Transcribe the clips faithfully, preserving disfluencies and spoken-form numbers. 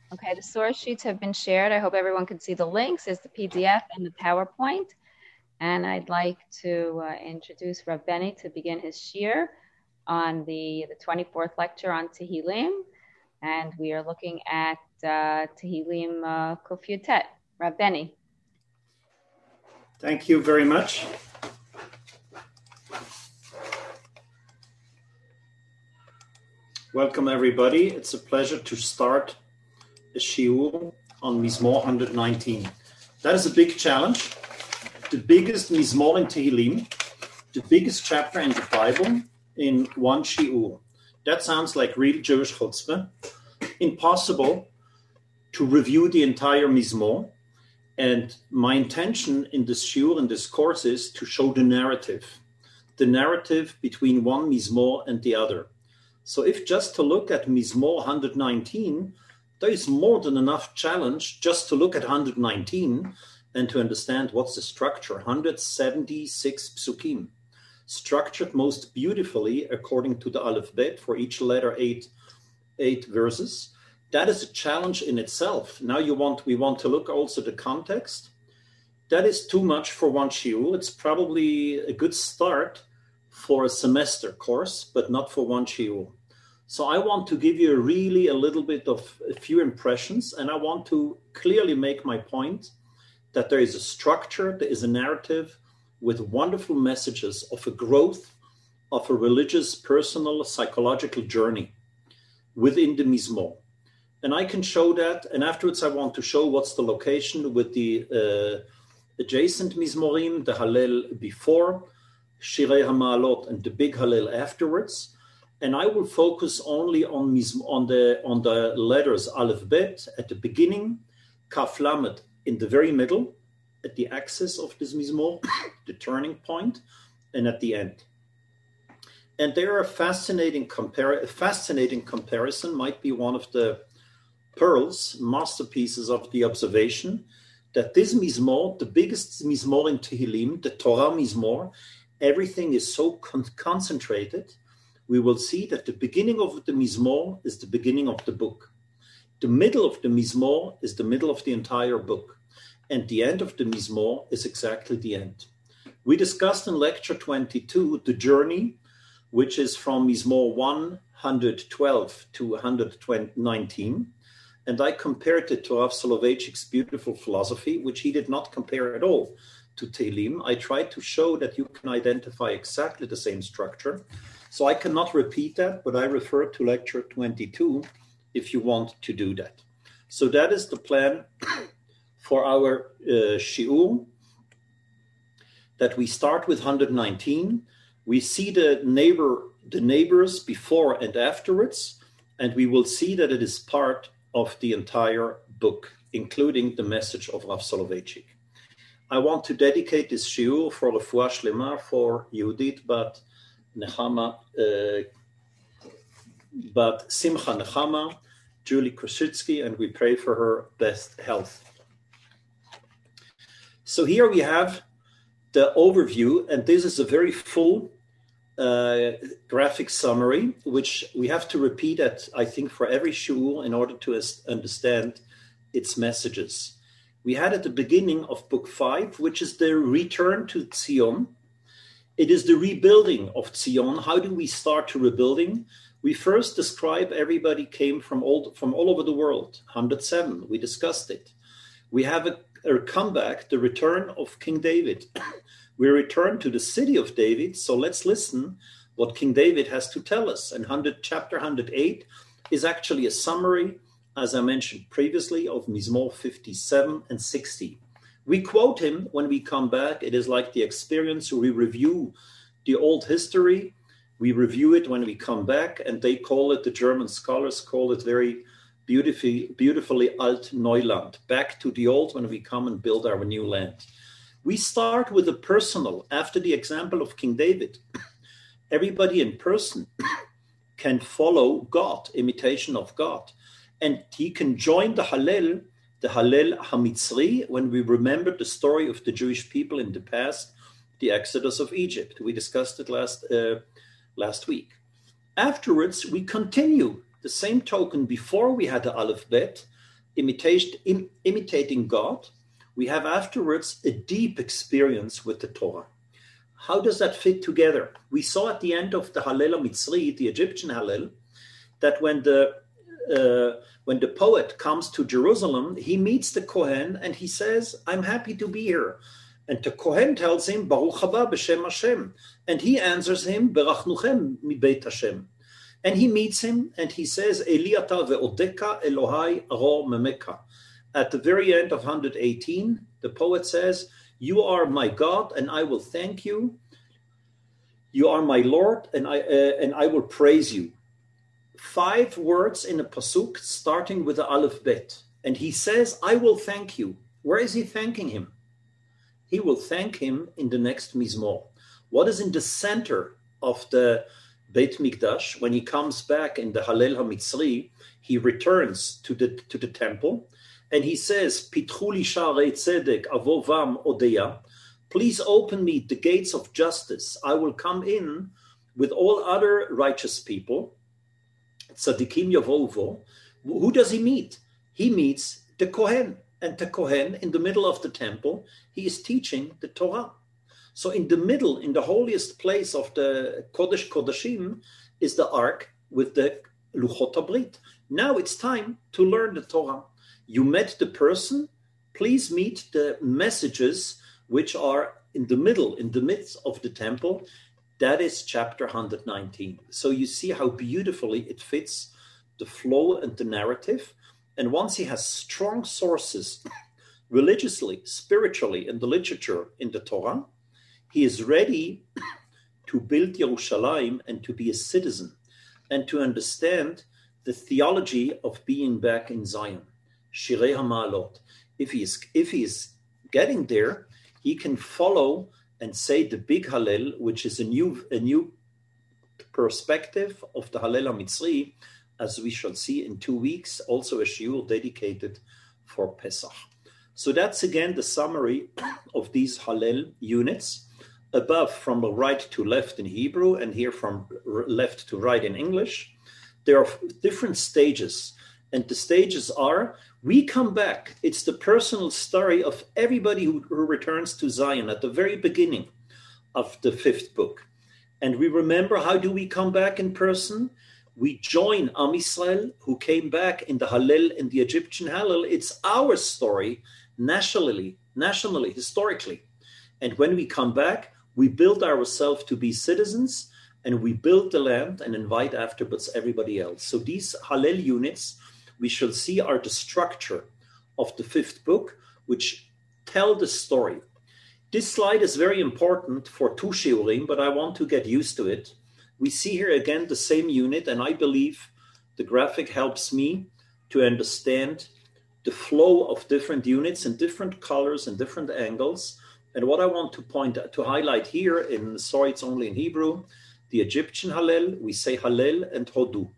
Okay, the source sheets have been shared. I hope everyone can see the links. It's the P D F and the PowerPoint. And I'd like to uh, introduce Rav Benny to begin his shiur on the, the twenty-fourth lecture on Tehillim. And we are looking at uh, Tehillim uh, Kuf Yutet. Rav Benny. Thank you very much. Welcome, everybody. It's a pleasure to start a shiur on Mizmor one nineteen. That is a big challenge. The biggest Mizmor in Tehillim, the biggest chapter in the Bible in one shiur. That sounds like real Jewish chutzpah. Impossible to review the entire Mizmor. And my intention in this shiur, in this course, is to show the narrative, the narrative between one Mizmor and the other. So if just to look at Mizmor one nineteen, there is more than enough challenge just to look at one nineteen and to understand what's the structure. one hundred seventy-six psukim, structured most beautifully according to the Aleph Bet, for each letter eight, eight verses. That is a challenge in itself. Now you want we want to look also at the context. That is too much for one shiur. It's probably a good start for a semester course, but not for one shiur. So I want to give you really a little bit of a few impressions, and I want to clearly make my point that there is a structure, there is a narrative with wonderful messages of a growth, of a religious, personal, psychological journey within the Mizmor. And I can show that, and afterwards I want to show what's the location with the uh, adjacent Mizmorim, the Hallel before, Shirei HaMa'alot, and the big Hallel afterwards. And I will focus only on on the on the letters Aleph Bet at the beginning, Kaf Lamed in the very middle, at the axis of this Mizmor, the turning point, and at the end. And there are fascinating compar- a fascinating comparison, might be one of the pearls, masterpieces of the observation, that this Mizmor, the biggest Mizmor in Tehillim, the Torah Mizmor, everything is so con- concentrated. We will see that the beginning of the Mizmor is the beginning of the book. The middle of the Mizmor is the middle of the entire book. And the end of the Mizmor is exactly the end. We discussed in lecture twenty-two the journey, which is from Mizmor one twelve to one nineteen. And I compared it to Rav Soloveitchik's beautiful philosophy, which he did not compare at all to Tehillim. I tried to show that you can identify exactly the same structure. So I cannot repeat that, but I refer to lecture twenty-two if you want to do that. So that is the plan for our uh, shiur, that we start with one nineteen. We see the neighbor, the neighbors before and afterwards, and we will see that it is part of the entire book, including the message of Rav Soloveitchik. I want to dedicate this shiur for Refuah Shlema for Yehudit Bat Nechama, uh, but Simcha Nechama, Julie Krasitsky, and we pray for her best health. So here we have the overview, and this is a very full uh, graphic summary, which we have to repeat at, I think, for every shiur in order to understand its messages. We had at the beginning of book five, which is the return to Zion. It is the rebuilding of Zion. How do we start to rebuilding? We first describe everybody came from all, from all over the world. one hundred seven, we discussed it. We have a, a comeback, the return of King David. We return to the city of David, so let's listen what King David has to tell us. And one hundred, chapter one hundred eight is actually a summary, as I mentioned previously, of Mizmor fifty-seven and sixty. We quote him when we come back. It is like the experience where we review the old history. We review it when we come back, and they call it, the German scholars call it very beautifully, beautifully Alt Neuland, back to the old when we come and build our new land. We start with the personal, after the example of King David. Everybody in person can follow God, imitation of God, and he can join the Hallel, the Hallel HaMitzri, when we remember the story of the Jewish people in the past, the Exodus of Egypt. We discussed it last uh, last week. Afterwards, we continue the same token. Before we had the Aleph Bet, imitation, im, imitating God, we have afterwards a deep experience with the Torah. How does that fit together? We saw at the end of the Hallel HaMitzri, the Egyptian Hallel, that when the uh, when the poet comes to Jerusalem, he meets the Kohen and he says, I'm happy to be here. And the Kohen tells him, Baruch haba b'shem Hashem. And he answers him, Berachnuchem mi beit Hashem. And he meets him and he says, Eli ata ve'odeka Elohai aro memeka. At the very end of one eighteen, the poet says, you are my God and I will thank you. You are my Lord and I uh, and I will praise you. Five words in a pasuk starting with the Aleph Bet. And he says, I will thank you. Where is he thanking him? He will thank him in the next Mizmor. What is in the center of the Beit Mikdash? When he comes back in the Hallel HaMitzri, he returns to the, to the temple and he says, Pitchu li sha'arei tzedek avovam odeya. Please open me the gates of justice. I will come in with all other righteous people. Tzadikim Yavovo. Who does he meet? He meets the Kohen. And the Kohen, in the middle of the temple, he is teaching the Torah. So in the middle, in the holiest place of the Kodesh Kodashim, is the Ark with the Luchot HaBrit. Now it's time to learn the Torah. You met the person, please meet the messages which are in the middle, in the midst of the temple. That is chapter one nineteen. So you see how beautifully it fits the flow and the narrative. And once he has strong sources religiously, spiritually, in the literature, in the Torah, he is ready to build Yerushalayim and to be a citizen and to understand the theology of being back in Zion. Shirei HaMa'alot. If he is, if he is getting there, he can follow and say the big Hallel, which is a new, a new perspective of the Hallel HaMitzri, as we shall see in two weeks, also a shiur dedicated for Pesach. So that's again the summary of these Hallel units. Above, from right to left in Hebrew, and here from left to right in English. There are different stages, and the stages are, we come back. It's the personal story of everybody who, who returns to Zion at the very beginning of the fifth book. And we remember, how do we come back in person? We join Am Yisrael, who came back in the Hallel, in the Egyptian Hallel. It's our story, nationally, nationally, historically. And when we come back, we build ourselves to be citizens, and we build the land and invite afterwards everybody else. So these Hallel units, we shall see, are the structure of the fifth book, which tell the story. This slide is very important for two shiurim, but I want to get used to it. We see here again the same unit, and I believe the graphic helps me to understand the flow of different units in different colors and different angles. And what I want to point to highlight here, in sorry, it's only in Hebrew, the Egyptian Hallel, we say Hallel and Hodu.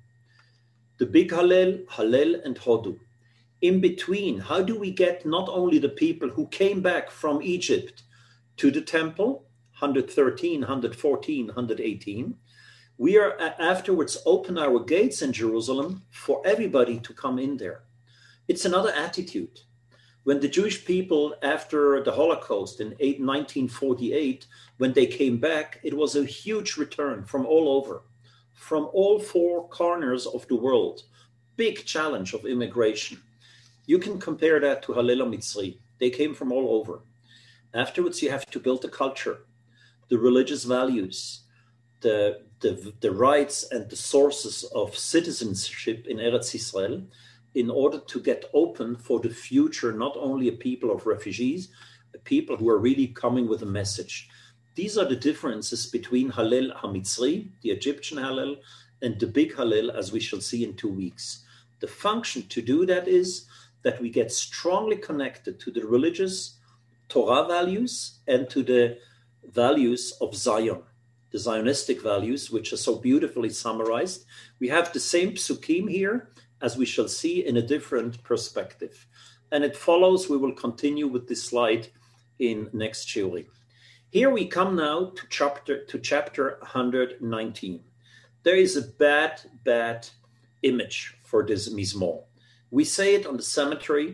The big Hallel, Hallel and Hodu. In between, how do we get not only the people who came back from Egypt to the temple, one thirteen, one fourteen, one eighteen, we are afterwards open our gates in Jerusalem for everybody to come in there. It's another attitude. When the Jewish people, after the Holocaust in nineteen forty-eight, when they came back, it was a huge return from all over, from all four corners of the world. Big challenge of immigration. You can compare that to Hallel HaMitzri. They came from all over. Afterwards, you have to build the culture, the religious values, the, the, the rights and the sources of citizenship in Eretz Yisrael, in order to get open for the future, not only a people of refugees, a people who are really coming with a message. These are the differences between Hallel HaMitzri, the Egyptian Hallel, and the big Hallel, as we shall see in two weeks. The function to do that is that we get strongly connected to the religious Torah values and to the values of Zion, the Zionistic values, which are so beautifully summarized. We have the same psukim here, as we shall see, in a different perspective. And it follows, we will continue with this slide in next shiur. Here we come now to chapter to chapter one nineteen. There is a bad, bad image for this Mizmor. We say it on the cemetery,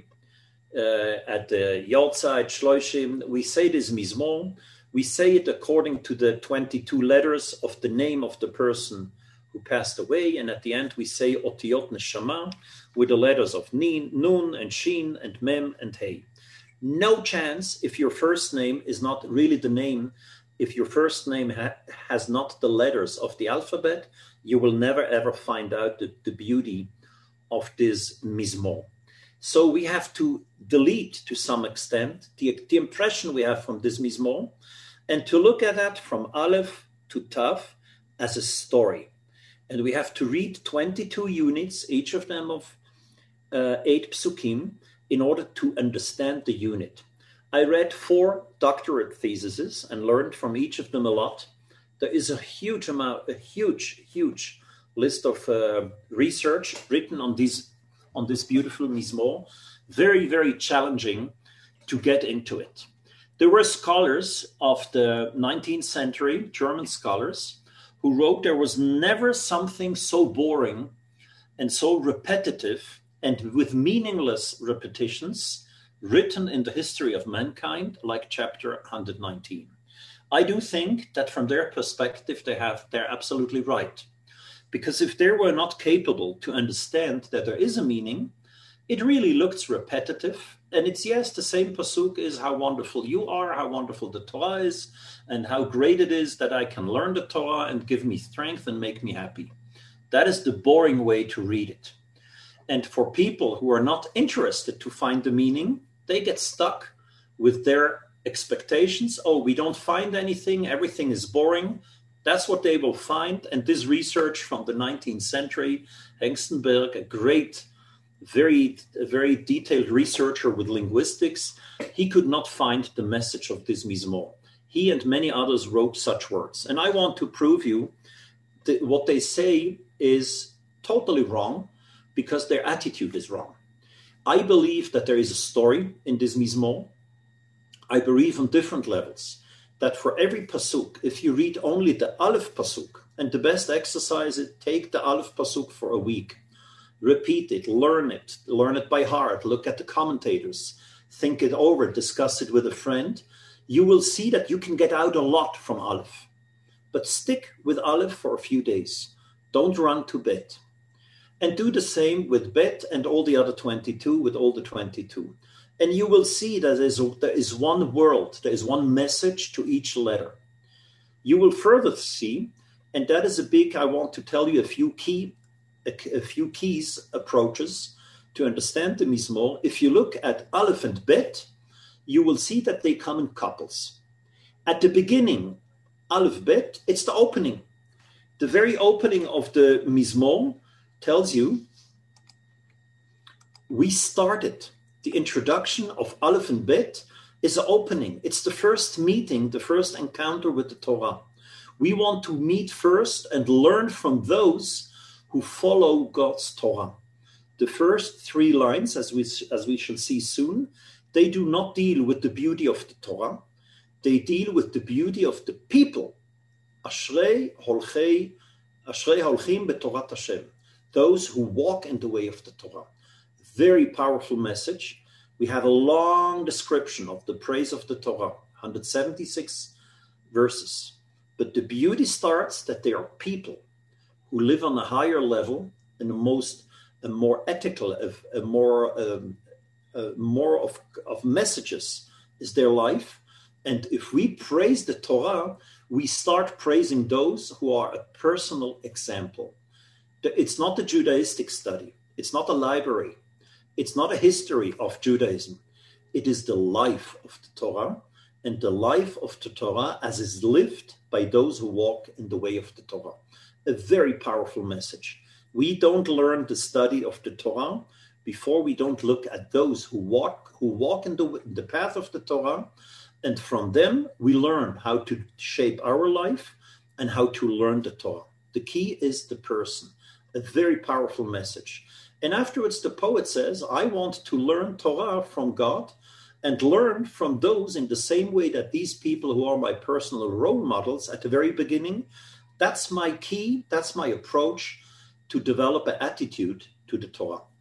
uh, at the Yortzeit, Shloshim. We say this Mizmor. We say it according to the twenty-two letters of the name of the person who passed away. And at the end, we say Otiyot Neshama with the letters of Nin, Nun and Shin and Mem and Hey. No chance if your first name is not really the name, if your first name ha- has not the letters of the alphabet, you will never ever find out the, the beauty of this Mizmor. So we have to delete to some extent the, the impression we have from this Mizmor and to look at that from Aleph to Tav as a story. And we have to read twenty-two units, each of them of uh, eight psukim, in order to understand the unit. I read four doctorate theses and learned from each of them a lot. There is a huge amount, a huge, huge list of uh, research written on these, on this beautiful Mizmor. Very, very challenging to get into it. There were scholars of the nineteenth century, German scholars, who wrote there was never something so boring and so repetitive and with meaningless repetitions written in the history of mankind like chapter one hundred nineteen. I do think that from their perspective, they have, they're absolutely right. Because if they were not capable to understand that there is a meaning, it really looks repetitive. And it's, yes, the same pasuk is how wonderful you are, how wonderful the Torah is, and how great it is that I can learn the Torah and give me strength and make me happy. That is the boring way to read it. And for people who are not interested to find the meaning, they get stuck with their expectations. Oh, we don't find anything. Everything is boring. That's what they will find. And this research from the nineteenth century, Hengstenberg, a great, very, very detailed researcher with linguistics, he could not find the message of this Mizmor. He and many others wrote such words. And I want to prove you that what they say is totally wrong because their attitude is wrong. I believe that there is a story in this Mizmor. I believe on different levels that for every pasuk, if you read only the Aleph pasuk, and the best exercise is take the Aleph pasuk for a week, repeat it, learn it, learn it by heart, look at the commentators, think it over, discuss it with a friend, you will see that you can get out a lot from Aleph. But stick with Aleph for a few days. Don't run to Bet. And do the same with Bet and all the other twenty-two, with all the twenty-two. And you will see that there is, there is one world, there is one message to each letter. You will further see, and that is a big, I want to tell you a few key, a, a few keys, approaches to understand the Mizmor. If you look at Aleph and Bet, you will see that they come in couples. At the beginning, Aleph Bet, it's the opening. The very opening of the Mizmor tells you, we started. The introduction of Aleph and Bet is an opening. It's the first meeting, the first encounter with the Torah. We want to meet first and learn from those who follow God's Torah. The first three lines, as we, as we shall see soon, they do not deal with the beauty of the Torah. They deal with the beauty of the people. Ashrei holchei, Ashrei holchim betorat Hashem. Those who walk in the way of the Torah. Very powerful message. We have a long description of the praise of the Torah, one hundred seventy-six verses. But the beauty starts that they are people who live on a higher level in a most, a more ethical, a, a more, um, a more of, of messages is their life. And if we praise the Torah, we start praising those who are a personal example. It's not a Judaistic study. It's not a library. It's not a history of Judaism. It is the life of the Torah, and the life of the Torah as is lived by those who walk in the way of the Torah. A very powerful message. We don't learn the study of the Torah before we don't look at those who walk, who walk in the, in the path of the Torah, and from them we learn how to shape our life and how to learn the Torah. The key is the person. A very powerful message. And afterwards, the poet says, I want to learn Torah from God and learn from those in the same way that these people who are my personal role models at the very beginning. That's my key. That's my approach to develop an attitude to the Torah.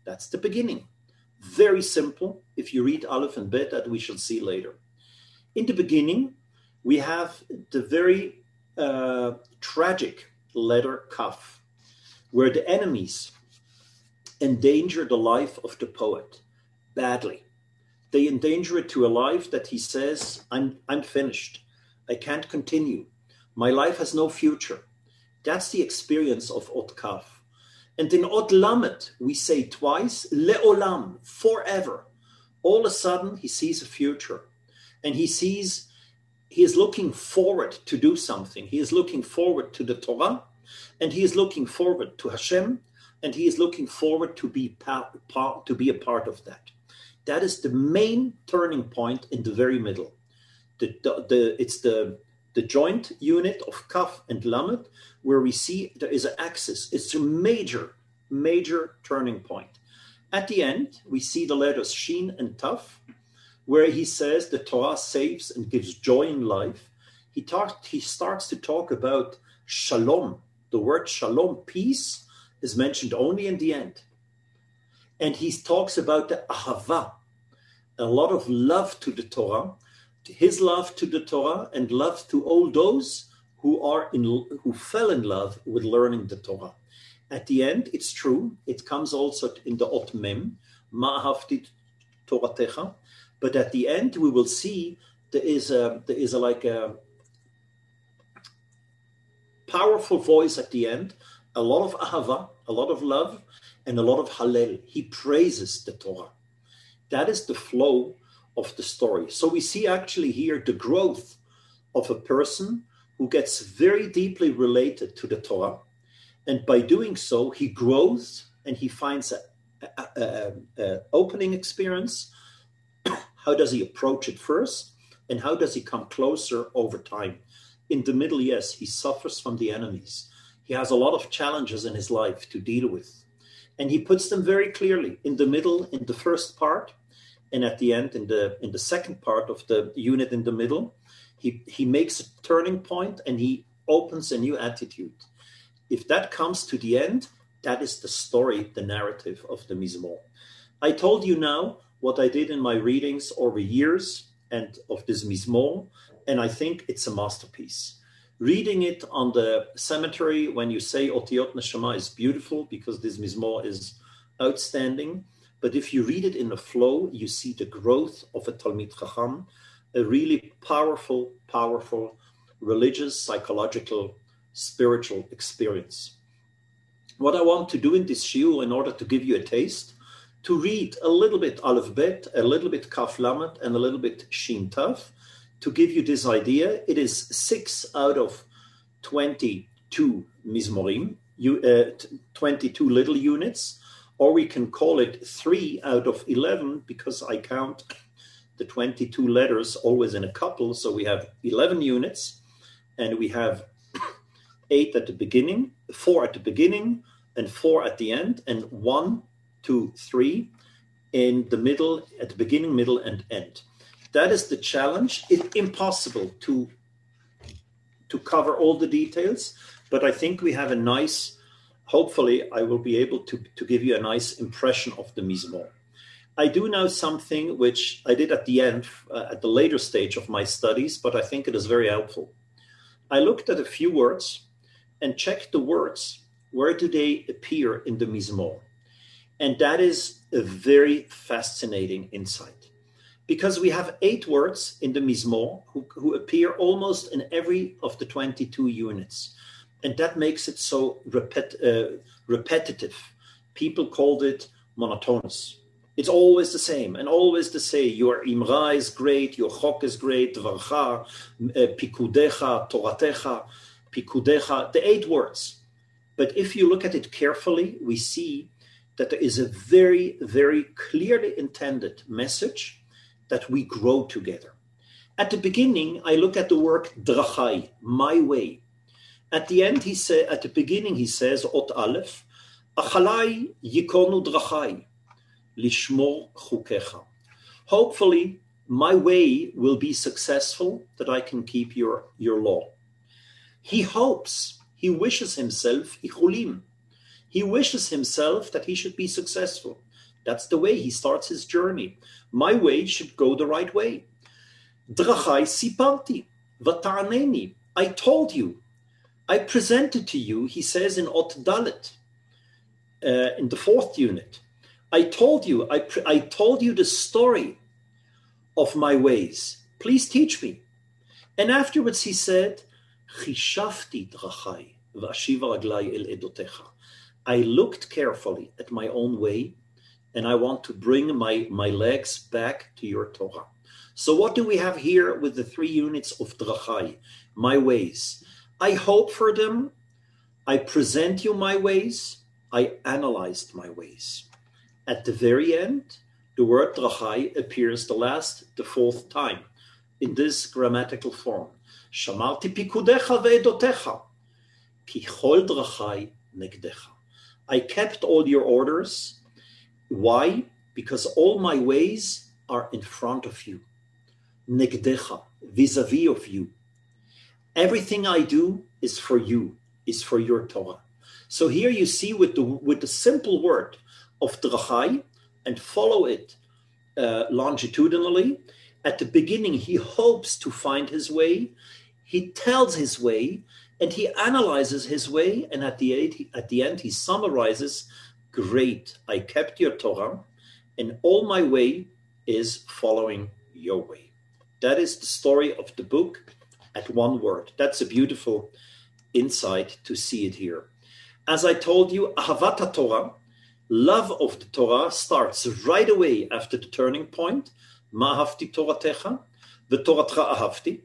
That's the beginning. Very simple. If you read Aleph and Bet, that we shall see later. In the beginning, we have the very uh, tragic letter Kaf, where the enemies endanger the life of the poet badly. They endanger it to a life that he says, I'm, I'm finished. I can't continue. My life has no future. That's the experience of Ot Kaf. And in Ot Lamet, we say twice, Le'olam, forever. All of a sudden, he sees a future. And he sees, he is looking forward to do something. He is looking forward to the Torah, and he is looking forward to Hashem, and he is looking forward to be, pa- pa- to be a part of that. That is the main turning point in the very middle. The, the, the, it's the, the joint unit of Kaf and Lamed, where we see there is an axis. It's a major, major turning point. At the end, we see the letters Shin and Taf, where he says the Torah saves and gives joy in life. He, talk, he starts to talk about Shalom. The word Shalom, peace, is mentioned only in the end. And he talks about the Ahava, a lot of love to the Torah, his love to the Torah, and love to all those who are in, who fell in love with learning the Torah. At the end, it's true. It comes also in the Ot Mem, Ma'ahavti Toratecha. But at the end, we will see there is a there is a, like a powerful voice at the end, a lot of ahava, a lot of love, and a lot of hallel. He praises the Torah. That is the flow of the story. So we see actually here the growth of a person who gets very deeply related to the Torah. And by doing so, he grows and he finds an opening experience. How does he approach it first? And how does he come closer over time? In the middle, yes, he suffers from the enemies. He has a lot of challenges in his life to deal with. And he puts them very clearly in the middle, in the first part, and at the end, in the in the second part of the unit in the middle. He, he makes a turning point and he opens a new attitude. If that comes to the end, that is the story, the narrative of the Mizmor. I told you now what I did in my readings over years and of this Mizmor, and I think it's a masterpiece. Reading it on the cemetery when you say Otiyot Neshama is beautiful because this Mizmor is outstanding. But if you read it in the flow, you see the growth of a Talmid Chacham, a really powerful, powerful religious, psychological, spiritual experience. What I want to do in this shiur, in order to give you a taste, to read a little bit Aleph Bet, a little bit Kaf Lamed, and a little bit Shin Taf, to give you this idea. It is six out of twenty-two Mizmorim, you, uh, twenty-two little units, or we can call it three out of eleven because I count the twenty-two letters always in a couple. So we have eleven units and we have eight at the beginning, four at the beginning and four at the end, and one, two, three in the middle, at the beginning, middle, and end. That is the challenge. It's impossible to, to cover all the details, but I think we have a nice, hopefully I will be able to, to give you a nice impression of the Mizmor. I do now something which I did at the end, uh, at the later stage of my studies, but I think it is very helpful. I looked at a few words and checked the words. Where do they appear in the Mizmor? And that is a very fascinating insight. Because we have eight words in the Mizmor who, who appear almost in every of the twenty-two units. And that makes it so repet, uh, repetitive. People called it monotonous. It's always the same and always the same. Your Imra is great, your Chok is great, Dvarcha, uh, Pikudecha, Toratecha, Pikudecha, the eight words. But if you look at it carefully, we see that there is a very, very clearly intended message that we grow together. At the beginning, I look at the word drachai, my way. At the end, he said, at the beginning, he says, Ot Aleph, Achalai yikonu drachai, lishmor chukecha. Hopefully, my way will be successful, that I can keep your, your law. He hopes, he wishes himself, ichulim. He wishes himself that he should be successful. That's the way he starts his journey. My way should go the right way. Drachai siparti, vata'aneni. I told you. I presented to you, he says in Ot Dalet, uh, in the fourth unit. I told you, I, pre- I told you the story of my ways. Please teach me. And afterwards he said, Chishafti drachai v'ashiv raglai el edotecha. I looked carefully at my own way, and I want to bring my, my legs back to your Torah. So what do we have here with the three units of drachai, my ways? I hope for them. I present you my ways. I analyzed my ways. At the very end, the word drachai appears the last, the fourth time in this grammatical form. Shamarti pikudecha ve'edotecha, ki chol drachai negdecha. I kept all your orders. Why? Because all my ways are in front of you. Negdecha, vis-a-vis of you. Everything I do is for you, is for your Torah. So here you see with the with the simple word of drachai, and follow it uh, longitudinally. At the beginning, he hopes to find his way. He tells his way, and he analyzes his way. And at the end, he, at the end, he summarizes, great, I kept your Torah, and all my way is following your way. That is the story of the book at one word. That's a beautiful insight to see it here. As I told you, Ahavat Torah, love of the Torah, starts right away after the turning point. Ma'ahavti Toratecha, v'Toratcha ahavti.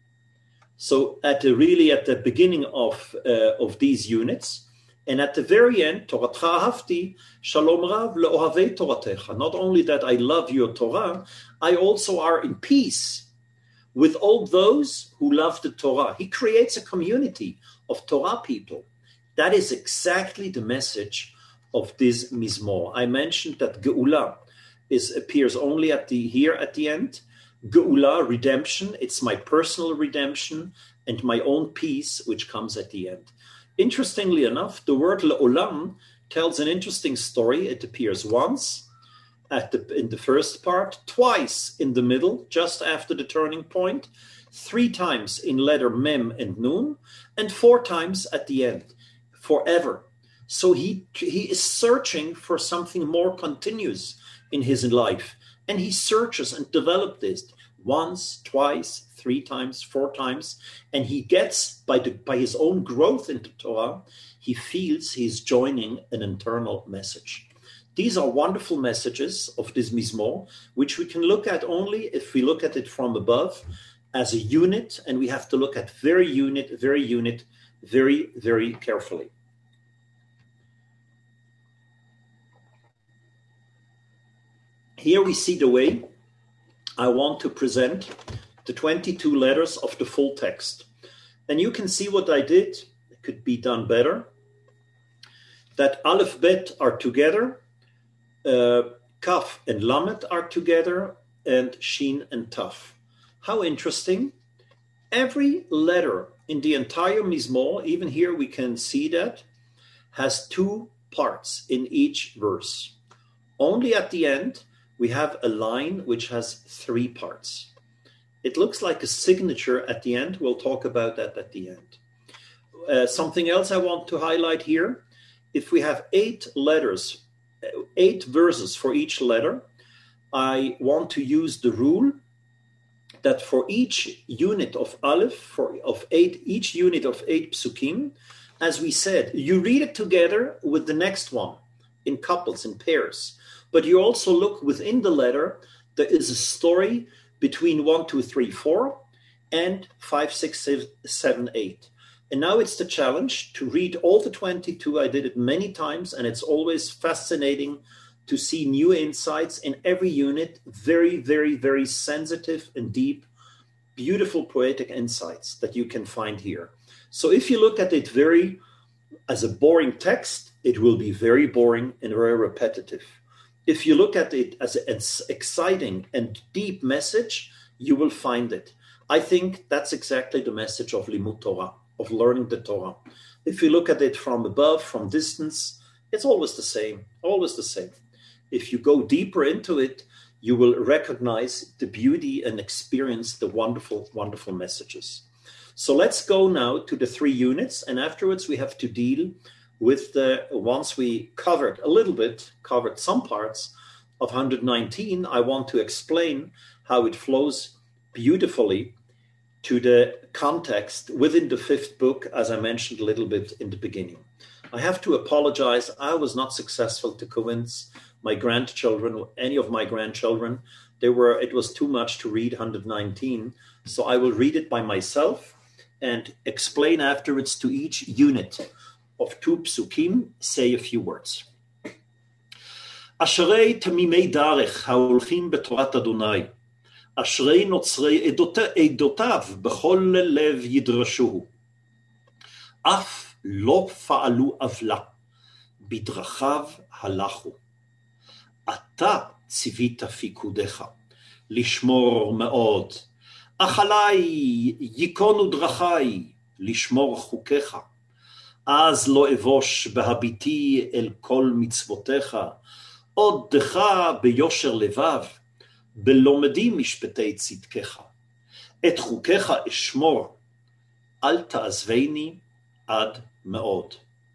So at the, really at the beginning of uh, of these units, and at the very end, Toratcha ahavti, Shalom Rav le'ohavei Toratecha. Not only that I love your Torah, I also are in peace with all those who love the Torah. He creates a community of Torah people. That is exactly the message of this Mizmor. I mentioned that Geula is appears only at the here at the end. Geula, redemption, it's my personal redemption and my own peace, which comes at the end. Interestingly enough, the word Le'olam tells an interesting story. It appears once at the in the first part, twice in the middle, just after the turning point, three times in letter Mem and Nun, and four times at the end, forever. So he he is searching for something more continuous in his life, and he searches and develops this once, twice, three times, four times, and he gets by the by his own growth into Torah, he feels he's joining an internal message. These are wonderful messages of this Mizmor, which we can look at only if we look at it from above as a unit, and we have to look at very unit, very unit, very, very carefully. Here we see the way I want to present the twenty-two letters of the full text. And you can see what I did. It could be done better. That Aleph Bet are together, uh, Kaf and Lamed are together, and Shin and Taf. How interesting. Every letter in the entire Mizmor, even here we can see that, has two parts in each verse. Only at the end, we have a line which has three parts. It looks like a signature at the end. We'll talk about that at the end. Uh, something else I want to highlight here. If we have eight letters, eight verses for each letter, I want to use the rule that for each unit of Aleph, for of eight, each unit of eight psukim, as we said, you read it together with the next one in couples, in pairs. But you also look within the letter, there is a story between one, two, three, four, and five, six, seven, eight. And now it's the challenge to read all the twenty-two. I did it many times, and it's always fascinating to see new insights in every unit. Very, very, very sensitive and deep, beautiful poetic insights that you can find here. So if you look at it very as a boring text, it will be very boring and very repetitive. If you look at it as an exciting and deep message, you will find it. I think that's exactly the message of Limud Torah, of learning the Torah. If you look at it from above, from distance, it's always the same, always the same. If you go deeper into it, you will recognize the beauty and experience the wonderful, wonderful messages. So let's go now to the three units, and afterwards we have to deal with the, once we covered a little bit, covered some parts of one hundred nineteen, I want to explain how it flows beautifully to the context within the fifth book, as I mentioned a little bit in the beginning. I have to apologize. I was not successful to convince my grandchildren, any of my grandchildren. They were, it was too much to read one hundred nineteen. So I will read it by myself and explain afterwards to each unit of two psukim, say a few words. אשרי תמימי דרך ההולכים בתורת אדוני, אשרי נוצרי עדותיו בכל לב ידרשוהו. אף לא פעלו עוולה, בדרכיו הלכו. אתה ציווית פיקודיך, לשמור מאוד. אך עלי ייכונו דרכי, לשמור חוקיך. אז לא אבוש בהביטי אל כל מצוותיך, עודך ביושר לבב, בלומדי משפטי צדקך. את חוקיך אשמור, אל תעזבני עד מאוד.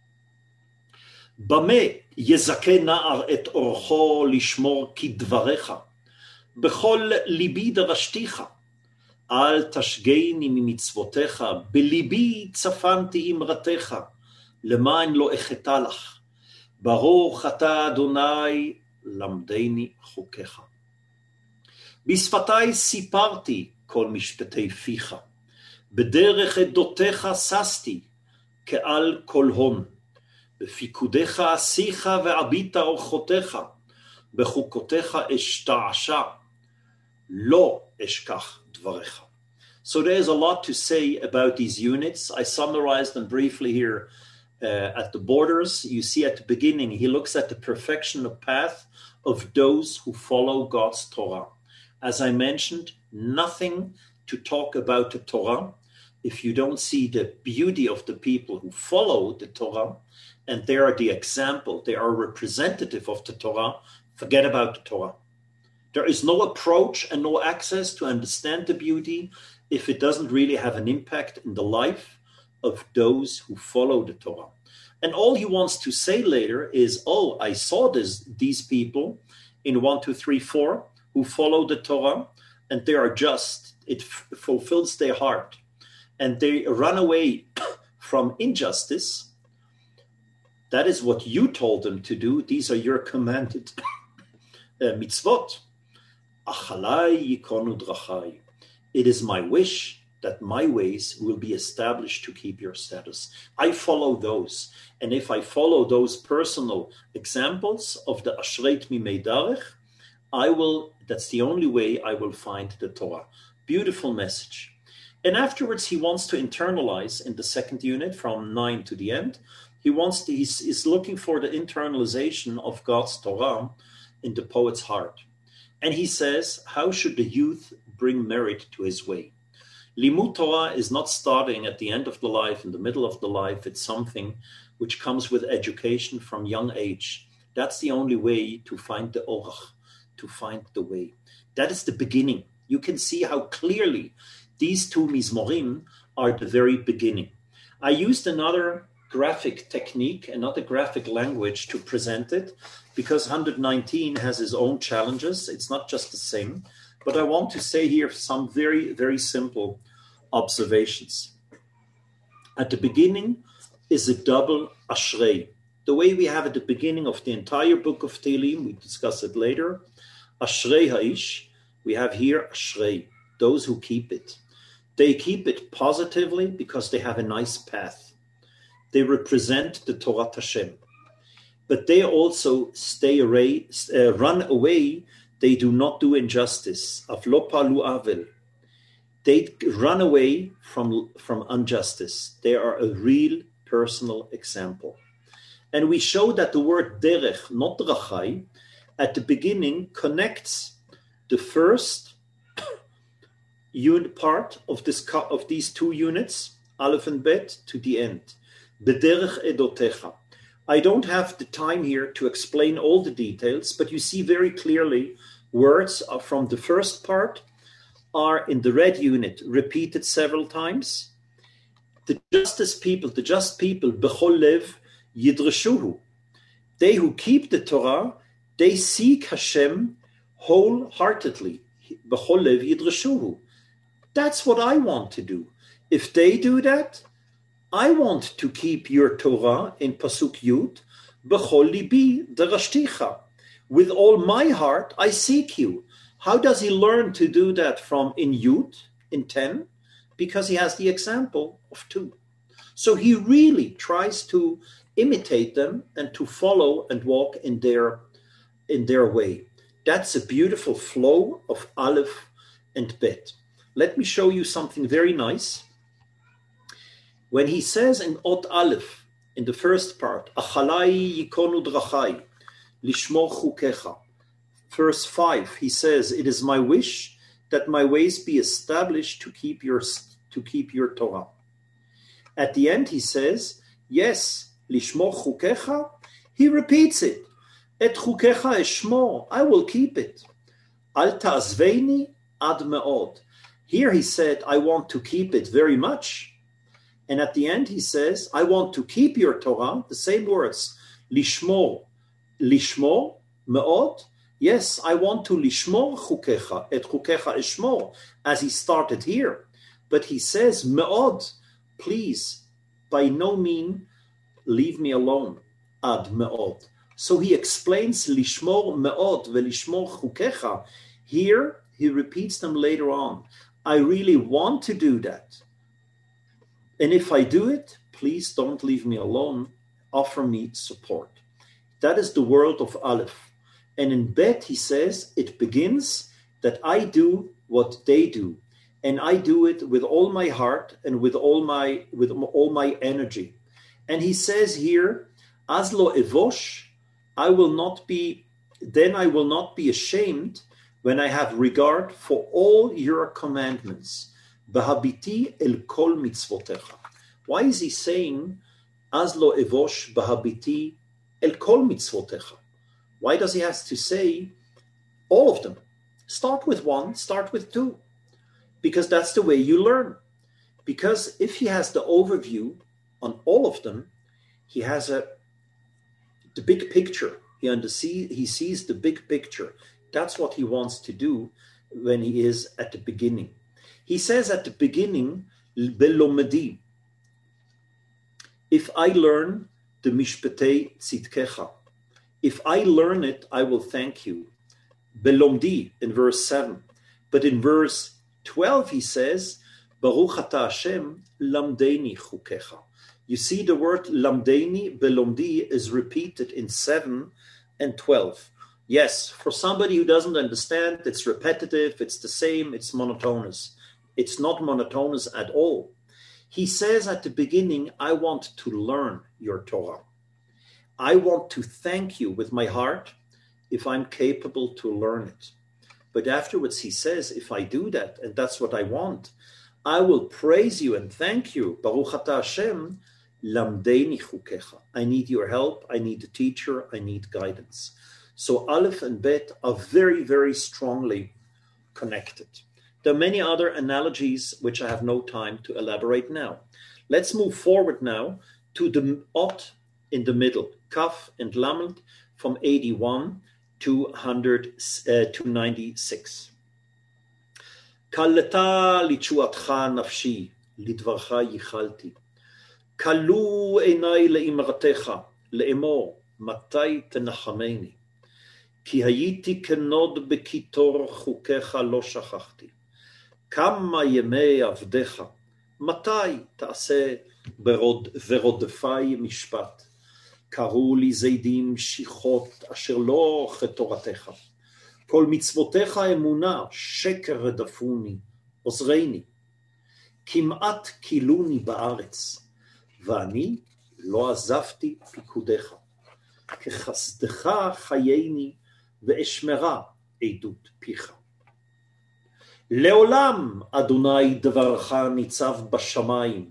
במה יזכה נער את אורחו לשמור כדבריך? בכל ליבי דרשתיך. אל תשגני ממצוותיך, בליבי צפנתי אמרתך, למען לא אחטא לך. ברוך אתה אדוני, למדני חוקיך. בשפתי סיפרתי כל משפטי פיך, בדרך עדותיך ששתי, כעל כל הון. בפיקודיך עשיך ועבית אורחותיך, בחוקותיך אשתעשע, לא אשכח דבריך. So there's a lot to say about these units. I summarized them briefly here uh, at the borders. You see at the beginning, he looks at the perfection of path of those who follow God's Torah. As I mentioned, nothing to talk about the Torah if you don't see the beauty of the people who follow the Torah, and they are the example, they are representative of the Torah. Forget about the Torah. There is no approach and no access to understand the beauty if it doesn't really have an impact in the life of those who follow the Torah. And all he wants to say later is, oh, I saw this, these people in one, two, three, four who follow the Torah, and they are just, it f- fulfills their heart. And they run away from injustice. That is what you told them to do. These are your commanded uh, mitzvot. Achalai yikonu drachai. It is my wish that my ways will be established to keep your status. I follow those. And if I follow those personal examples of the Ashrei Tmimei Darech, I will, that's the only way I will find the Torah. Beautiful message. And afterwards, he wants to internalize in the second unit from nine to the end. He wants to, he's, he's looking for the internalization of God's Torah in the poet's heart. And he says, how should the youth bring merit to his way? Limud Torah is not starting at the end of the life, in the middle of the life. It's something which comes with education from young age. That's the only way to find the orach, to find the way. That is the beginning. You can see how clearly these two mizmorim are the very beginning. I used another graphic technique, another graphic language to present it, because one hundred nineteen has its own challenges. It's not just the same. But I want to say here some very, very simple observations. At the beginning is a double ashrei. The way we have at the beginning of the entire book of Tehillim, we discuss it later. Ashrei ha'ish, we have here ashrei, those who keep it. They keep it positively because they have a nice path. They represent the Torah Hashem. But they also stay away, uh, run away. They do not do injustice. Avlo palu avel. They run away from, from injustice. They are a real personal example. And we show that the word derech, not drachai, at the beginning connects the first unit part of this of these two units, Aleph and Bet, to the end. Bederech edotecha. I don't have the time here to explain all the details, but you see very clearly words from the first part are in the red unit repeated several times. The justice people, the just people, b'chol lev yidreshuhu. They who keep the Torah, they seek Hashem wholeheartedly. B'chol lev yidreshuhu. That's what I want to do. If they do that, I want to keep your Torah in Pasuk Yud, b'chol libi darashticha. With all my heart, I seek you. How does he learn to do that from in Yud, in ten? Because he has the example of two. So he really tries to imitate them and to follow and walk in their, in their way. That's a beautiful flow of Aleph and Bet. Let me show you something very nice. When he says in Ot Aleph, in the first part, Achalai yikonu drachai, lishmor chukecha. Verse five, he says, it is my wish that my ways be established to keep your, to keep your Torah. At the end, he says, yes, lishmor chukecha. He repeats it. Et chukecha eshmor, I will keep it. Al ta'azveini ad me'od. Here he said, I want to keep it very much. And at the end, he says, I want to keep your Torah, the same words, lishmor, lishmor, me'od. Yes, I want to lishmor chukecha, et chukecha eshmor, as he started here. But he says, me'od, please, by no mean, leave me alone, ad me'od. So he explains lishmor me'od ve'lishmor chukecha. Here, he repeats them later on. I really want to do that. And if I do it, please don't leave me alone. Offer me support. That is the world of Aleph. And in Bet, he says, it begins that I do what they do. And I do it with all my heart and with all my with all my energy. And he says here, As lo evosh, I will not be, then I will not be ashamed when I have regard for all your commandments. Bahabiti el kol mitzvotecha. Why is he saying, As lo evosh bahabiti el kol mitzvotecha? Why does he have to say all of them? Start with one, start with two. Because that's the way you learn. Because if he has the overview on all of them, he has a the big picture. He undersee, he sees the big picture. That's what he wants to do when he is at the beginning. He says at the beginning, Belomedi, if I learn the Mishpatei Tzidkecha, if I learn it, I will thank you. Belomdi in verse seven. But in verse twelve, he says, Baruch Ata Hashem, Lamdeini Chukecha. You see the word Lamdeini, Belomdi is repeated in seven and twelve. Yes, for somebody who doesn't understand, it's repetitive, it's the same, it's monotonous. It's not monotonous at all. He says at the beginning, I want to learn your Torah. I want to thank you with my heart if I'm capable to learn it. But afterwards he says, if I do that, and that's what I want, I will praise you and thank you. Baruch Ata Hashem, lamdeini chukecha. I need your help, I need a teacher, I need guidance. So Aleph and Bet are very, very strongly connected. There are many other analogies which I have no time to elaborate now. Let's move forward now to the Ot in the middle, Kaf and Lamed, from eighty-one to one hundred, uh, to ninety-six. Kaleta lichuatcha nafshi, lidvarcha yichalti. Kalu einai leimratecha, leemor, matai tenachameni. Ki hayiti kenod bekitor chukecha lo shachachti. Kama yemei avdecha, matai taaseh verodefai mishpat. קראו לי זידים שיחות אשר לא כתורתך. כל מצוותיך אמונה, שקר רדפוני, עוזרני. כמעט כילוני בארץ, ואני לא עזבתי פיקודך. כחסדך חייני, ואשמרה עדות פיך. לעולם, אדוני דברך ניצב בשמיים,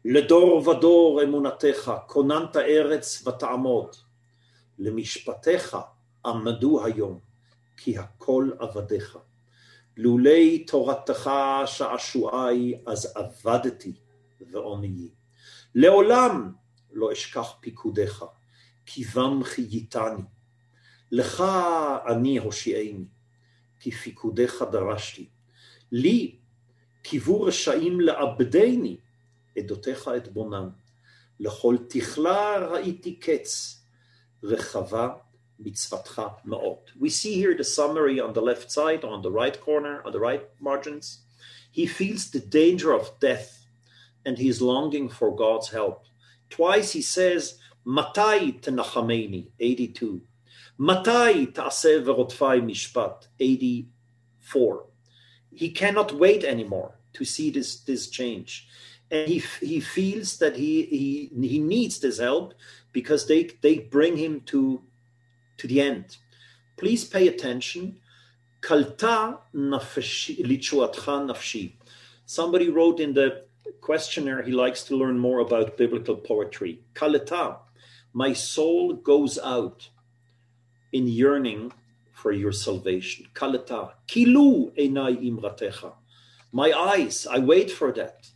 לדור ודור אמונתך, כוננת ארץ ותעמוד. למשפטיך עמדו היום, כי הכל עבדיך. לולי תורתך שעשועי, אז עבדתי ועוניי. לעולם לא אשכח פיקודיך, כי בם חייתני. לך אני הושיעני, כי פיקודיך דרשתי. לי קיוו רשעים לעבדני, עדותיך אתבונן. לכל תכלה ראיתי קץ, רחבה מצוותך מאוד. We see here the summary on the left side, on the right corner, on the right margins. He feels the danger of death and he is longing for God's help. Twice he says, Matai tenachameni, eighty-two. Matai ta'aseh verotfai mishpat, eighty-four. He cannot wait anymore to see this, this change. And he, he feels that he, he, he needs this help because they, they bring him to, to the end. Please pay attention. Kalta lichuatcha nafshi. Somebody wrote in the questionnaire he likes to learn more about biblical poetry. Kalta, my soul goes out in yearning for your salvation. Kalta, kilu einai imratecha. My eyes, I wait for that.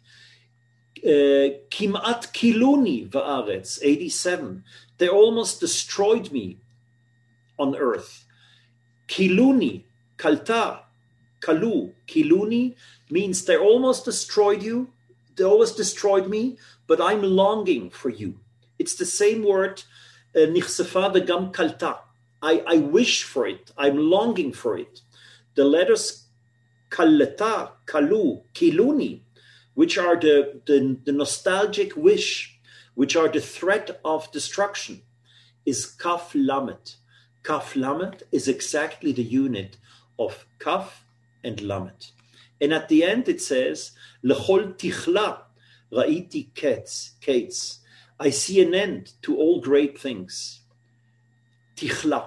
Kimat kiluni va'aretz, eighty-seven. They almost destroyed me on earth. Kiluni, kalta, kalu, kiluni means they almost destroyed you. They almost destroyed me, but I'm longing for you. It's the same word, nichsefa v'gam kalta. I, I wish for it. I'm longing for it. The letters kaleta, kalu, kiluni, which are the, the, the nostalgic wish, which are the threat of destruction, is kaf lamet. Kaf lamet is exactly the unit of kaf and lamet. And at the end it says, lechol tichla ra'iti ketz, ketz. I see an end to all great things. Tichla.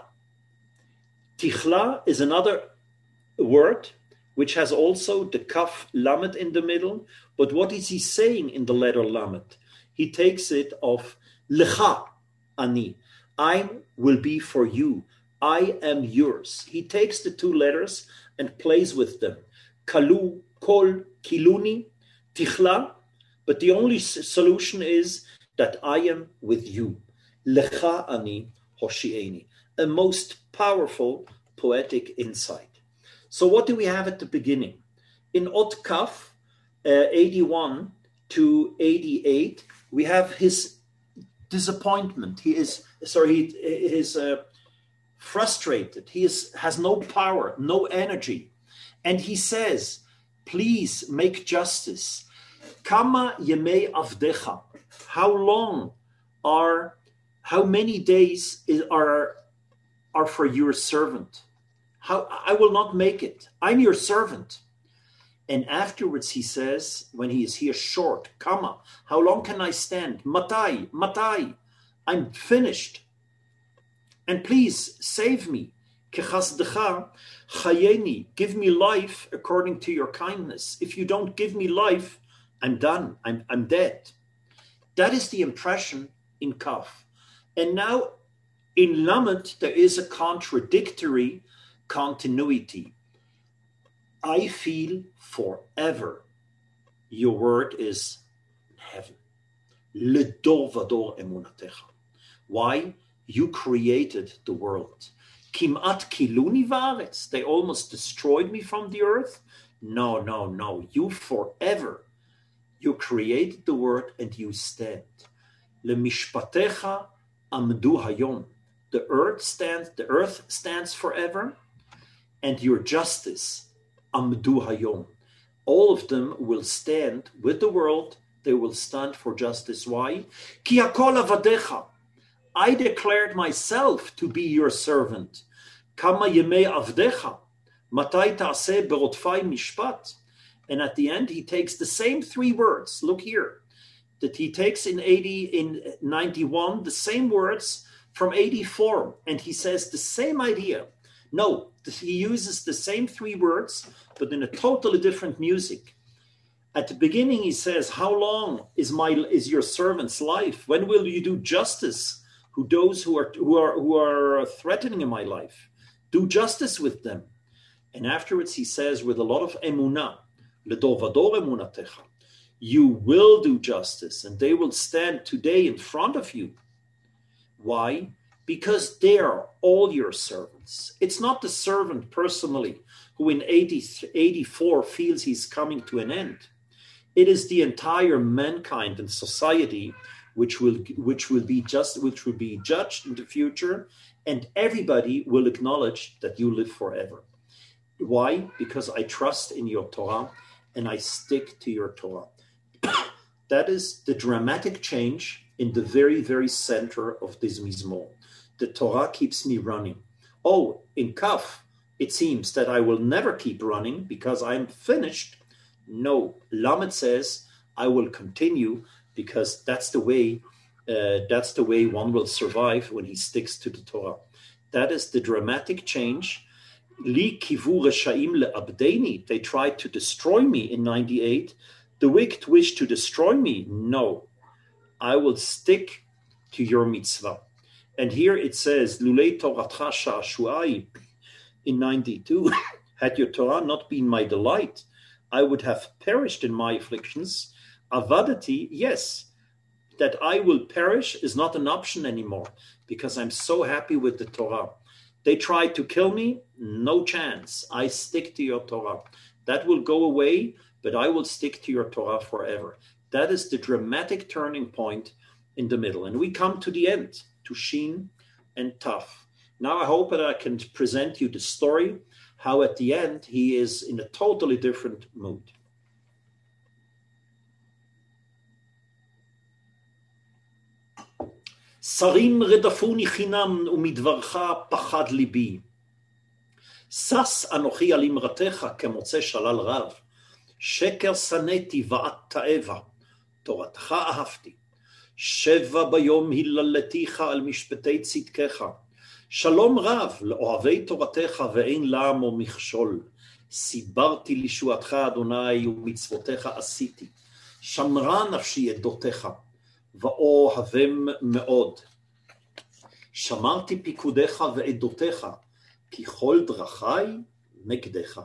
Tichla is another word which has also the kaf lamet in the middle. But what is he saying in the letter lamet? He takes it of lecha ani. I will be for you. I am yours. He takes the two letters and plays with them. Kalu, kol, kiluni, tichla. But the only solution is that I am with you. Lecha ani hoshieni. A most powerful poetic insight. So what do we have at the beginning? In Ot Kaf, uh, eighty-one to eighty-eight, we have his disappointment. He is, sorry, he is uh, frustrated. He is, has no power, no energy. And he says, please make justice. Kama yemei avdecha. How long are, how many days are, are for your servant? How, I will not make it. I'm your servant. And afterwards he says, when he is here short, Kama, how long can I stand? Matai, Matai, I'm finished. And please save me. Kechasdecha chayeni, give me life according to your kindness. If you don't give me life, I'm done. I'm, I'm dead. That is the impression in Kaf. And now in Lamed, there is a contradictory continuity. I feel forever your word is heaven. Ledor vador emunatecha. Why? You created the world. Kimat kiluni va'aretz. They almost destroyed me from the earth. No, no, no. You forever. You created the world and you stand. Lemishpatecha amdu hayom. The earth stands. The earth stands forever. And your justice, amdu hayom. All of them will stand with the world. They will stand for justice. Why? Ki hakol avadecha. I declared myself to be your servant. Kama yemei avdecha. Matai ta'aseh berotfai mishpat. And at the end, he takes the same three words. Look here. That he takes in eighty, in ninety-one, the same words from eighty-four. And he says the same idea. No, he uses the same three words, but in a totally different music. At the beginning, he says, how long is my is your servant's life? When will you do justice to those who are who are who are threatening my life? Do justice with them. And afterwards, he says, with a lot of emunah, ledor vador emunatecha, you will do justice, and they will stand today in front of you. Why? Because they are all your servants. It's not the servant personally who in eighty, eighty-four feels he's coming to an end. It is the entire mankind and society which will which will be just which will be judged in the future, and everybody will acknowledge that you live forever. Why? Because I trust in your Torah and I stick to your Torah. That is the dramatic change in the very, very center of this Mizmor. The Torah keeps me running. Oh, in Kaf, it seems that I will never keep running because I'm finished. No, Lamed says I will continue because that's the way uh, that's the way one will survive when he sticks to the Torah. That is the dramatic change. Li kivu reshaim le'abdeini. They tried to destroy me in ninety-eight. The wicked wish to destroy me. No, I will stick to your mitzvah. And here it says, Lulei Toratcha sha'ashuai in ninety-two. Had your Torah not been my delight, I would have perished in my afflictions. Avadati, yes, that I will perish is not an option anymore because I'm so happy with the Torah. They tried to kill me, no chance. I stick to your Torah. That will go away, but I will stick to your Torah forever. That is the dramatic turning point in the middle. And we come to the end, to Shin and Taf. Now I hope that I can present you the story, how at the end he is in a totally different mood. Sarim redafuni chinam umidvarcha pachad libi. Sas anochi al imratecha kemotze shalal rav. Sheker saneti va'at ta'eva. Toratcha ahavti. Sheva bayom hillaleticha al mishpetei tzidkecha. Shalom rav לאוהבי תורתך ואין לעם או מכשול. סיברתי לישועתך אדוני ומצוותיך עשיתי. שמרה נפשי עדותיך ואוהבם מאוד. שמרתי פיקודיך ועדותיך כי כל דרכי נגדך.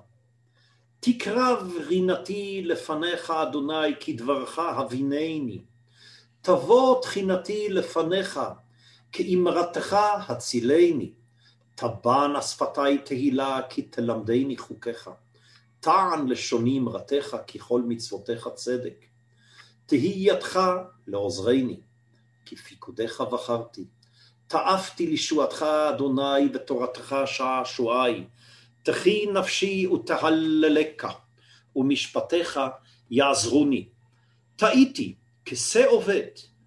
תקרב רינתי לפניך אדוני כי דברך הבינני. תבוא תחינתי לפניך כאמרתך הצילני. תבן שפתי תהילה כי תלמדני חוקיך. טען לשוני אמרתך כי כל מצוותיך צדק. תהי ידך לעוזרני כי פיקודיך בחרתי. תאפתי לישועתך אדוני בתורתך שעשועי. תחי נפשי ותהללך ומשפטיך יעזרוני. טעיתי כשה עובד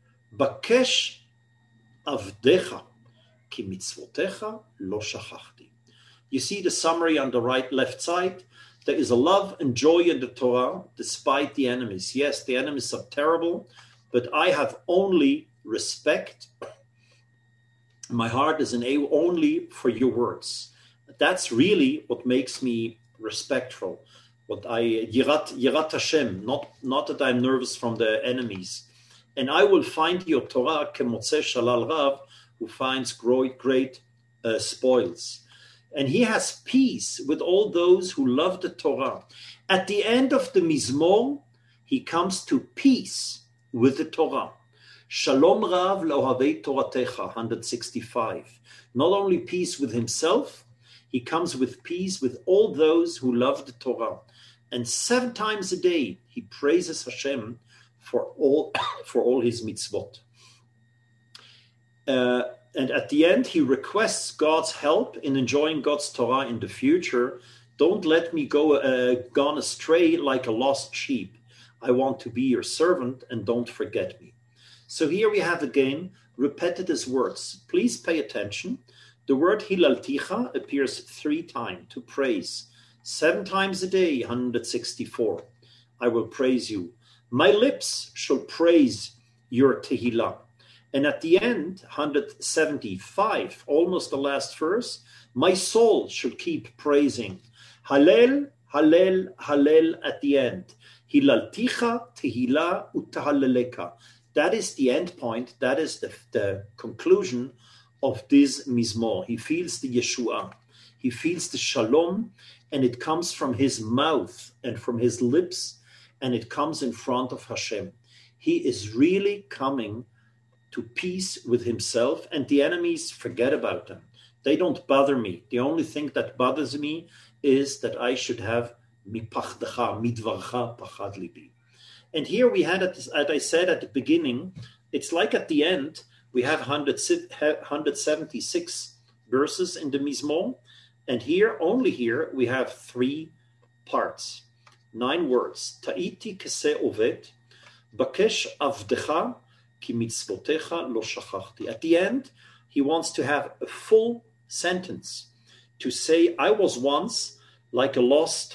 בקש avdecha ki mitzvotecha lo shachachti. You see the summary on the right left side. There is a love and joy in the Torah despite the enemies. Yes, the enemies are terrible, but I have only respect. My heart is enabled only for your words. That's really what makes me respectful. What I yirat yirat Hashem, not not that I'm nervous from the enemies. And I will find your Torah kemotze shalal rav, who finds great, great uh, spoils. And he has peace with all those who love the Torah. At the end of the Mizmor, he comes to peace with the Torah. Shalom rav leohavei toratecha, one sixty-five. Not only peace with himself, he comes with peace with all those who love the Torah. And seven times a day, he praises Hashem for all for all his mitzvot. Uh, and at the end, he requests God's help in enjoying God's Torah in the future. Don't let me go uh, gone astray like a lost sheep. I want to be your servant and don't forget me. So here we have again repetitive words. Please pay attention. The word hilalticha appears three times, to praise. Seven times a day, one hundred sixty-four. I will praise you. My lips shall praise your tehillah. And at the end, one hundred seventy-five, almost the last verse, my soul shall keep praising. Hallel, Hallel, Hallel at the end. Hilalticha tehila utahaleleka. That is the end point. That is the, the conclusion of this mizmor. He feels the Yeshua. He feels the shalom, and it comes from his mouth and from his lips, and it comes in front of Hashem. He is really coming to peace with himself, and the enemies forget about them. They don't bother me. The only thing that bothers me is that I should have mipachdecha, midvarcha pachad libi. And here we had, as I said at the beginning, it's like at the end, we have one hundred seventy-six verses in the Mizmor, and here, only here, we have three parts, nine words. Ta'iti kese oved, bakesh avdecha, ki mitzvotecha lo shachachti. At the end, he wants to have a full sentence to say, I was once like a lost,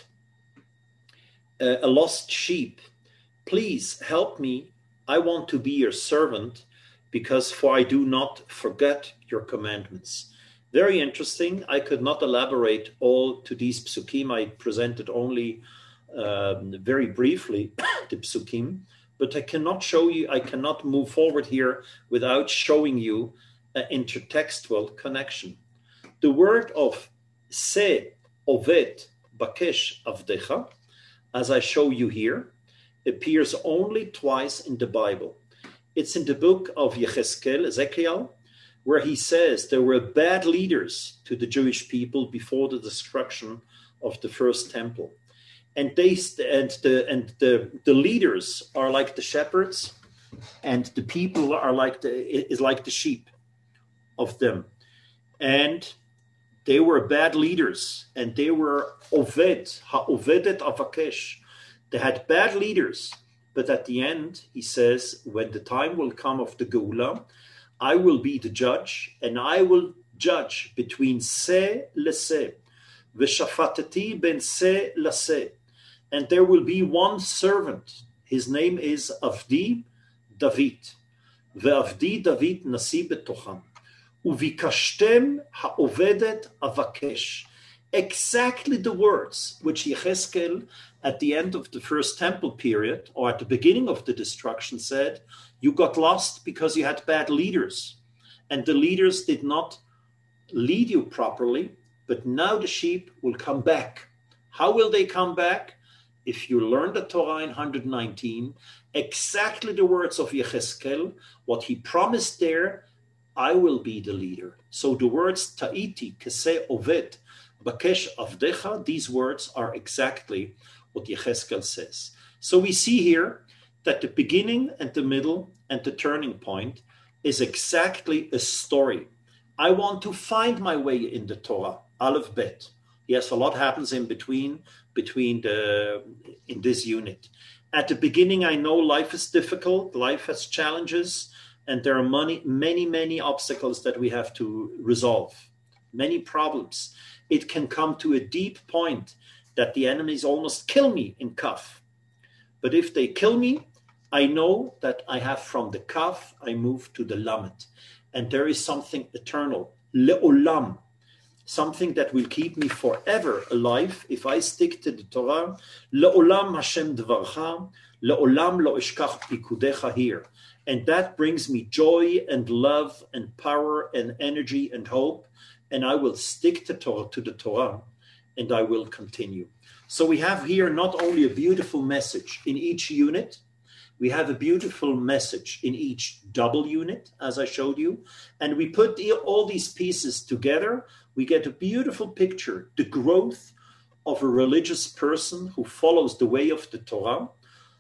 uh, a lost sheep. Please help me. I want to be your servant, because for I do not forget your commandments. Very interesting. I could not elaborate all to these psukim. I presented only um, very briefly the psukim, but I cannot show you, I cannot move forward here without showing you an intertextual connection. The word of se, oved, bakesh, avdecha, as I show you here, appears only twice in the Bible. It's in the book of Yecheskel, Ezekiel, where he says there were bad leaders to the Jewish people before the destruction of the first temple. And they and the and the, the leaders are like the shepherds, and the people are like the is like the sheep of them. And they were bad leaders, and they were oved, ha-ovedet avakesh. They had bad leaders, but at the end, he says, when the time will come of the Geula, I will be the judge, and I will judge between se lese, v'shafatati ben se lase, and there will be one servant. His name is Avdi David, ve'avdi David nasi betocham, uvikashtem ha'ovedet avakesh. Exactly the words which Yecheskel at the end of the first temple period, or at the beginning of the destruction, said, you got lost because you had bad leaders, and the leaders did not lead you properly, but now the sheep will come back. How will they come back? If you learn the Torah in one hundred nineteen, exactly the words of Yecheskel, what he promised there, I will be the leader. So the words ta'iti, kese oved, bakesh avdecha, these words are exactly what Yecheskel says. So we see here that the beginning and the middle and the turning point is exactly a story. I want to find my way in the Torah, Aleph Bet. Yes, a lot happens in between, between the in this unit. At the beginning, I know life is difficult, life has challenges, and there are many, many, many obstacles that we have to resolve, many problems. It can come to a deep point that the enemies almost kill me in Kaf. But if they kill me, I know that I have from the Kaf, I move to the Lamed. And there is something eternal, Le'olam, something that will keep me forever alive if I stick to the Torah. Le'olam Hashem dvarcha, le'olam lo ishkach pikudecha here. And that brings me joy and love and power and energy and hope. And I will stick to, Torah, to the Torah, and I will continue. So we have here not only a beautiful message in each unit, we have a beautiful message in each double unit, as I showed you. And we put the, all these pieces together, we get a beautiful picture, the growth of a religious person who follows the way of the Torah,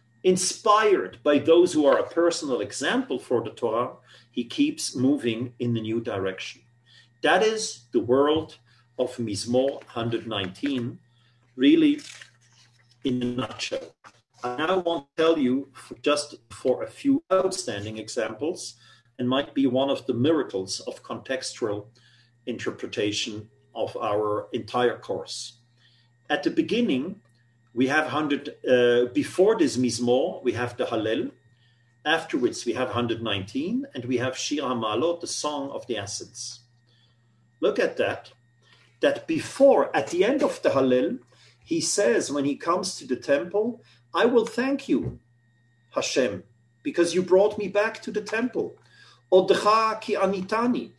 inspired by those who are a personal example for the Torah. He keeps moving in the new direction. That is the world of Mizmor one hundred nineteen, really in a nutshell. I now want to tell you for just for a few outstanding examples, and might be one of the miracles of contextual interpretation of our entire course. At the beginning, we have one hundred, uh, before this Mizmor, we have the Hallel. Afterwards, we have one hundred nineteen, and we have Shir HaMa'alot, the Song of the Ascents. Look at that, that before, at the end of the Hallel, he says when he comes to the temple, I will thank you, Hashem, because you brought me back to the temple. Odecha ki anitani,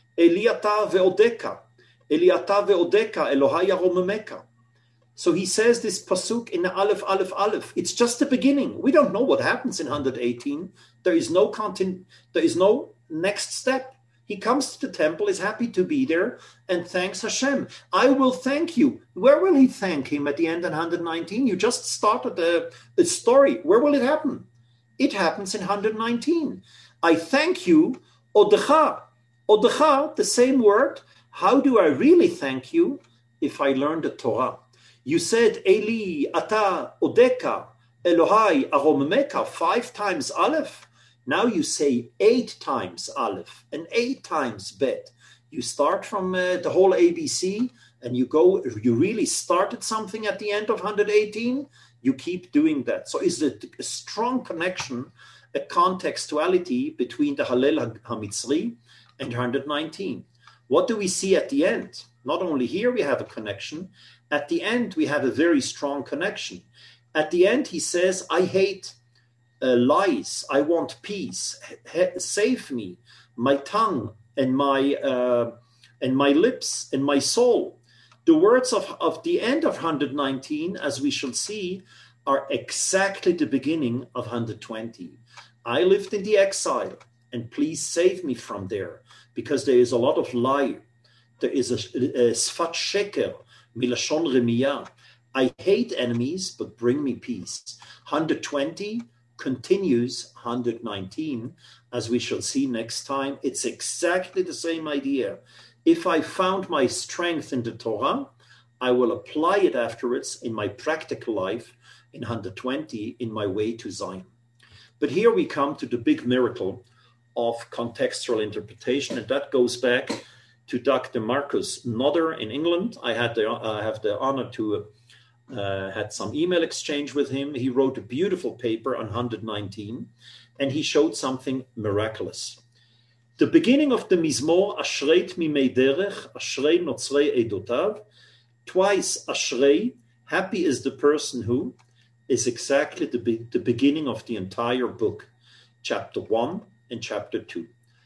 Eliata ve'odeka, Eliata ve'odeka, Elohai aromemeka. So he says this pasuk in the Aleph, Aleph, Aleph. It's just the beginning. We don't know what happens in one hundred eighteen. There is no content, there is no next step. He comes to the temple, is happy to be there, and thanks Hashem. I will thank you. Where will he thank him at the end of one hundred nineteen? You just started a, a story. Where will it happen? It happens in one hundred nineteen. I thank you, Odecha. Odecha, the same word. How do I really thank you? If I learn the Torah. You said, Eli, Ata, Odeka, Elohai, Aromemeka, five times Aleph. Now you say eight times Aleph and eight times Bet. You start from uh, the whole A B C and you go, you really started something at the end of one hundred eighteen, you keep doing that. So is it a strong connection, a contextuality between the Hallel HaMitzri and one hundred nineteen. What do we see at the end? Not only here we have a connection, at the end we have a very strong connection. At the end he says, I hate uh, lies, I want peace, he- save me, my tongue and my uh, and my lips and my soul. The words of, of the end of one hundred nineteen, as we shall see, are exactly the beginning of one hundred twenty. I lived in the exile, and please save me from there, because there is a lot of lie. There is a, a sfat sheker, milashon remiyah. I hate enemies, but bring me peace. one hundred twenty continues one hundred nineteen, as we shall see next time. It's exactly the same idea. If I found my strength in the Torah, I will apply it afterwards in my practical life in one hundred twenty in my way to Zion. But here we come to the big miracle of contextual interpretation, and that goes back to Doctor Marcus Nodder in England. I had the, I have the honor to uh, had some email exchange with him. He wrote a beautiful paper on one hundred nineteen, and he showed something miraculous. The beginning of the Mizmor, Ashreit Mimei Derech, Ashrei Notzrei Edotav, twice Ashrei, happy is the person who, is exactly the, be- the beginning of the entire book, chapter one and chapter two.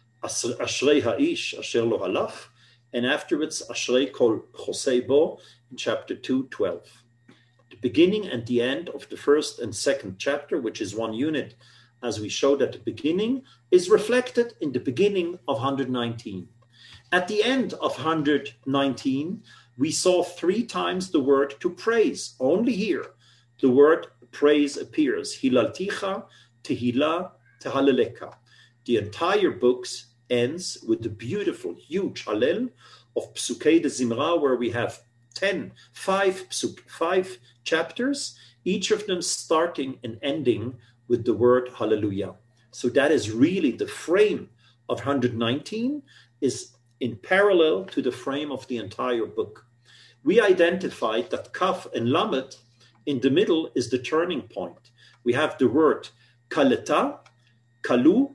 Ashrei Ha'ish, Asher Lo Halach, and afterwards Ashrei Kol Chosei Bo in chapter two, twelve. The beginning and the end of the first and second chapter, which is one unit, as we showed at the beginning, is reflected in the beginning of one hundred nineteen. At the end of one hundred nineteen, we saw three times the word to praise. Only here, the word praise appears. Hilalticha, Tehillah, Tehaleleka. The entire book ends with the beautiful, huge Hallel of Psukei de Zimra, where we have ten, five, psuk, five chapters, each of them starting and ending with the word Hallelujah. So that is really the frame of one hundred nineteen, is in parallel to the frame of the entire book. We identified that Kaf and Lamed in the middle is the turning point. We have the word Kaleta, Kalu,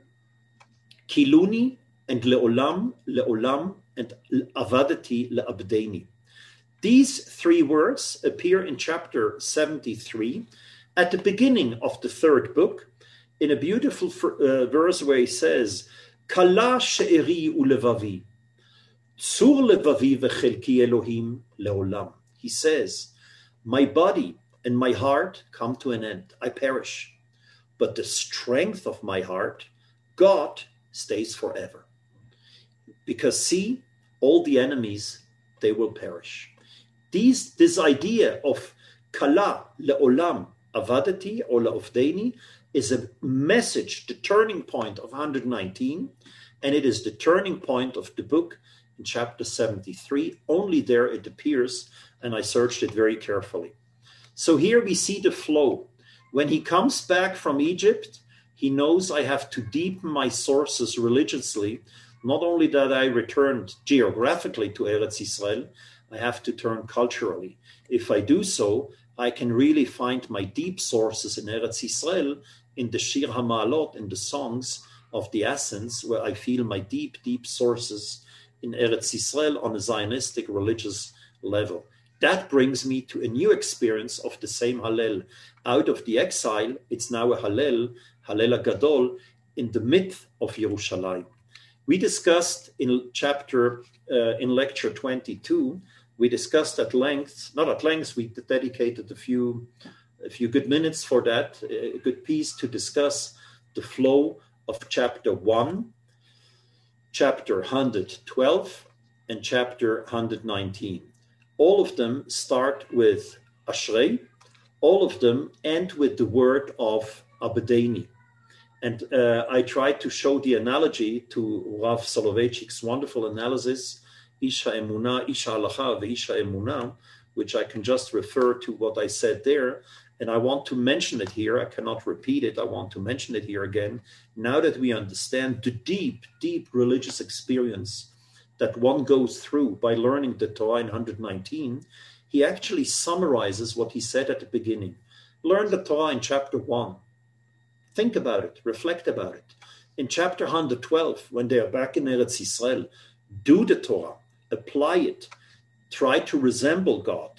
Kiluni, and Leolam, Leolam, and Avadati, Leabdeni. These three words appear in chapter seventy-three at the beginning of the third book, in a beautiful uh, verse where he says, Kala she'eri ulevavi, tzur levavi vechelki Elohim leolam. He says, my body and my heart come to an end. I perish. But the strength of my heart, God, stays forever. Because see, all the enemies, they will perish. These, this idea of Kala leolam, Avadati or La'ofdeni is a message, the turning point of one hundred nineteen, and it is the turning point of the book in chapter seventy-three. Only there it appears, and I searched it very carefully. So here we see the flow. When he comes back from Egypt, he knows I have to deepen my sources religiously. Not only that I returned geographically to Eretz Yisrael, I have to turn culturally. If I do so, I can really find my deep sources in Eretz Yisrael, in the Shir HaMa'alot, in the songs of the Ascents, where I feel my deep, deep sources in Eretz Yisrael on a Zionistic religious level. That brings me to a new experience of the same Hallel. Out of the exile, it's now a Hallel, Hallel Gadol, in the myth of Yerushalayim. We discussed in chapter, uh, in lecture twenty-two, we discussed at length, not at length, we dedicated a few, a few good minutes for that, a good piece to discuss the flow of chapter one, chapter one hundred twelve, and chapter one hundred nineteen. All of them start with Ashrei, all of them end with the word of Abedeni. And uh, I tried to show the analogy to Rav Soloveitchik's wonderful analysis, Isha Emunah, Isha Halacha, Isha Emunah, which I can just refer to what I said there. And I want to mention it here. I cannot repeat it. I want to mention it here again. Now that we understand the deep, deep religious experience that one goes through by learning the Torah in one hundred nineteen, he actually summarizes what he said at the beginning. Learn the Torah in chapter one. Think about it, reflect about it. In chapter one hundred twelve, when they are back in Eretz Yisrael, do the Torah, apply it, try to resemble God.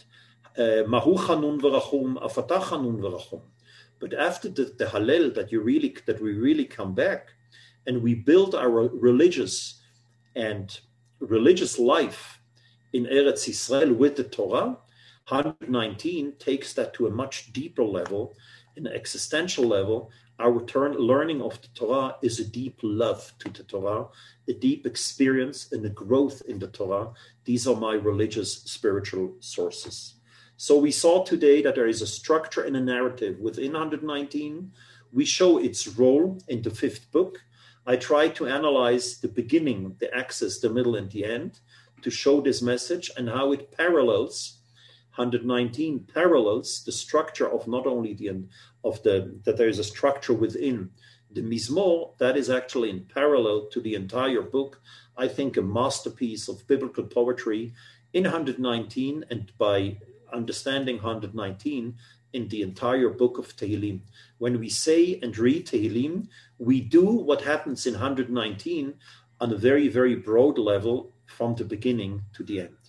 Mahu chanun v'rachum, afatah chanun v'rachum. But after the, the Hallel that you really that we really come back, and we build our religious and religious life in Eretz Yisrael with the Torah, one hundred nineteen takes that to a much deeper level, an existential level. Our turn, learning of the Torah is a deep love to the Torah, a deep experience and a growth in the Torah. These are my religious, spiritual sources. So we saw today that there is a structure and a narrative within one hundred nineteen. We show its role in the fifth book. I try to analyze the beginning, the axis, the middle, and the end to show this message and how it parallels, one hundred nineteen parallels the structure of not only the of the that there is a structure within the Mizmor that is actually in parallel to the entire book. I think a masterpiece of biblical poetry in one hundred nineteen, and by understanding one hundred nineteen in the entire book of Tehillim. When we say and read Tehillim, we do what happens in one hundred nineteen on a very, very broad level from the beginning to the end.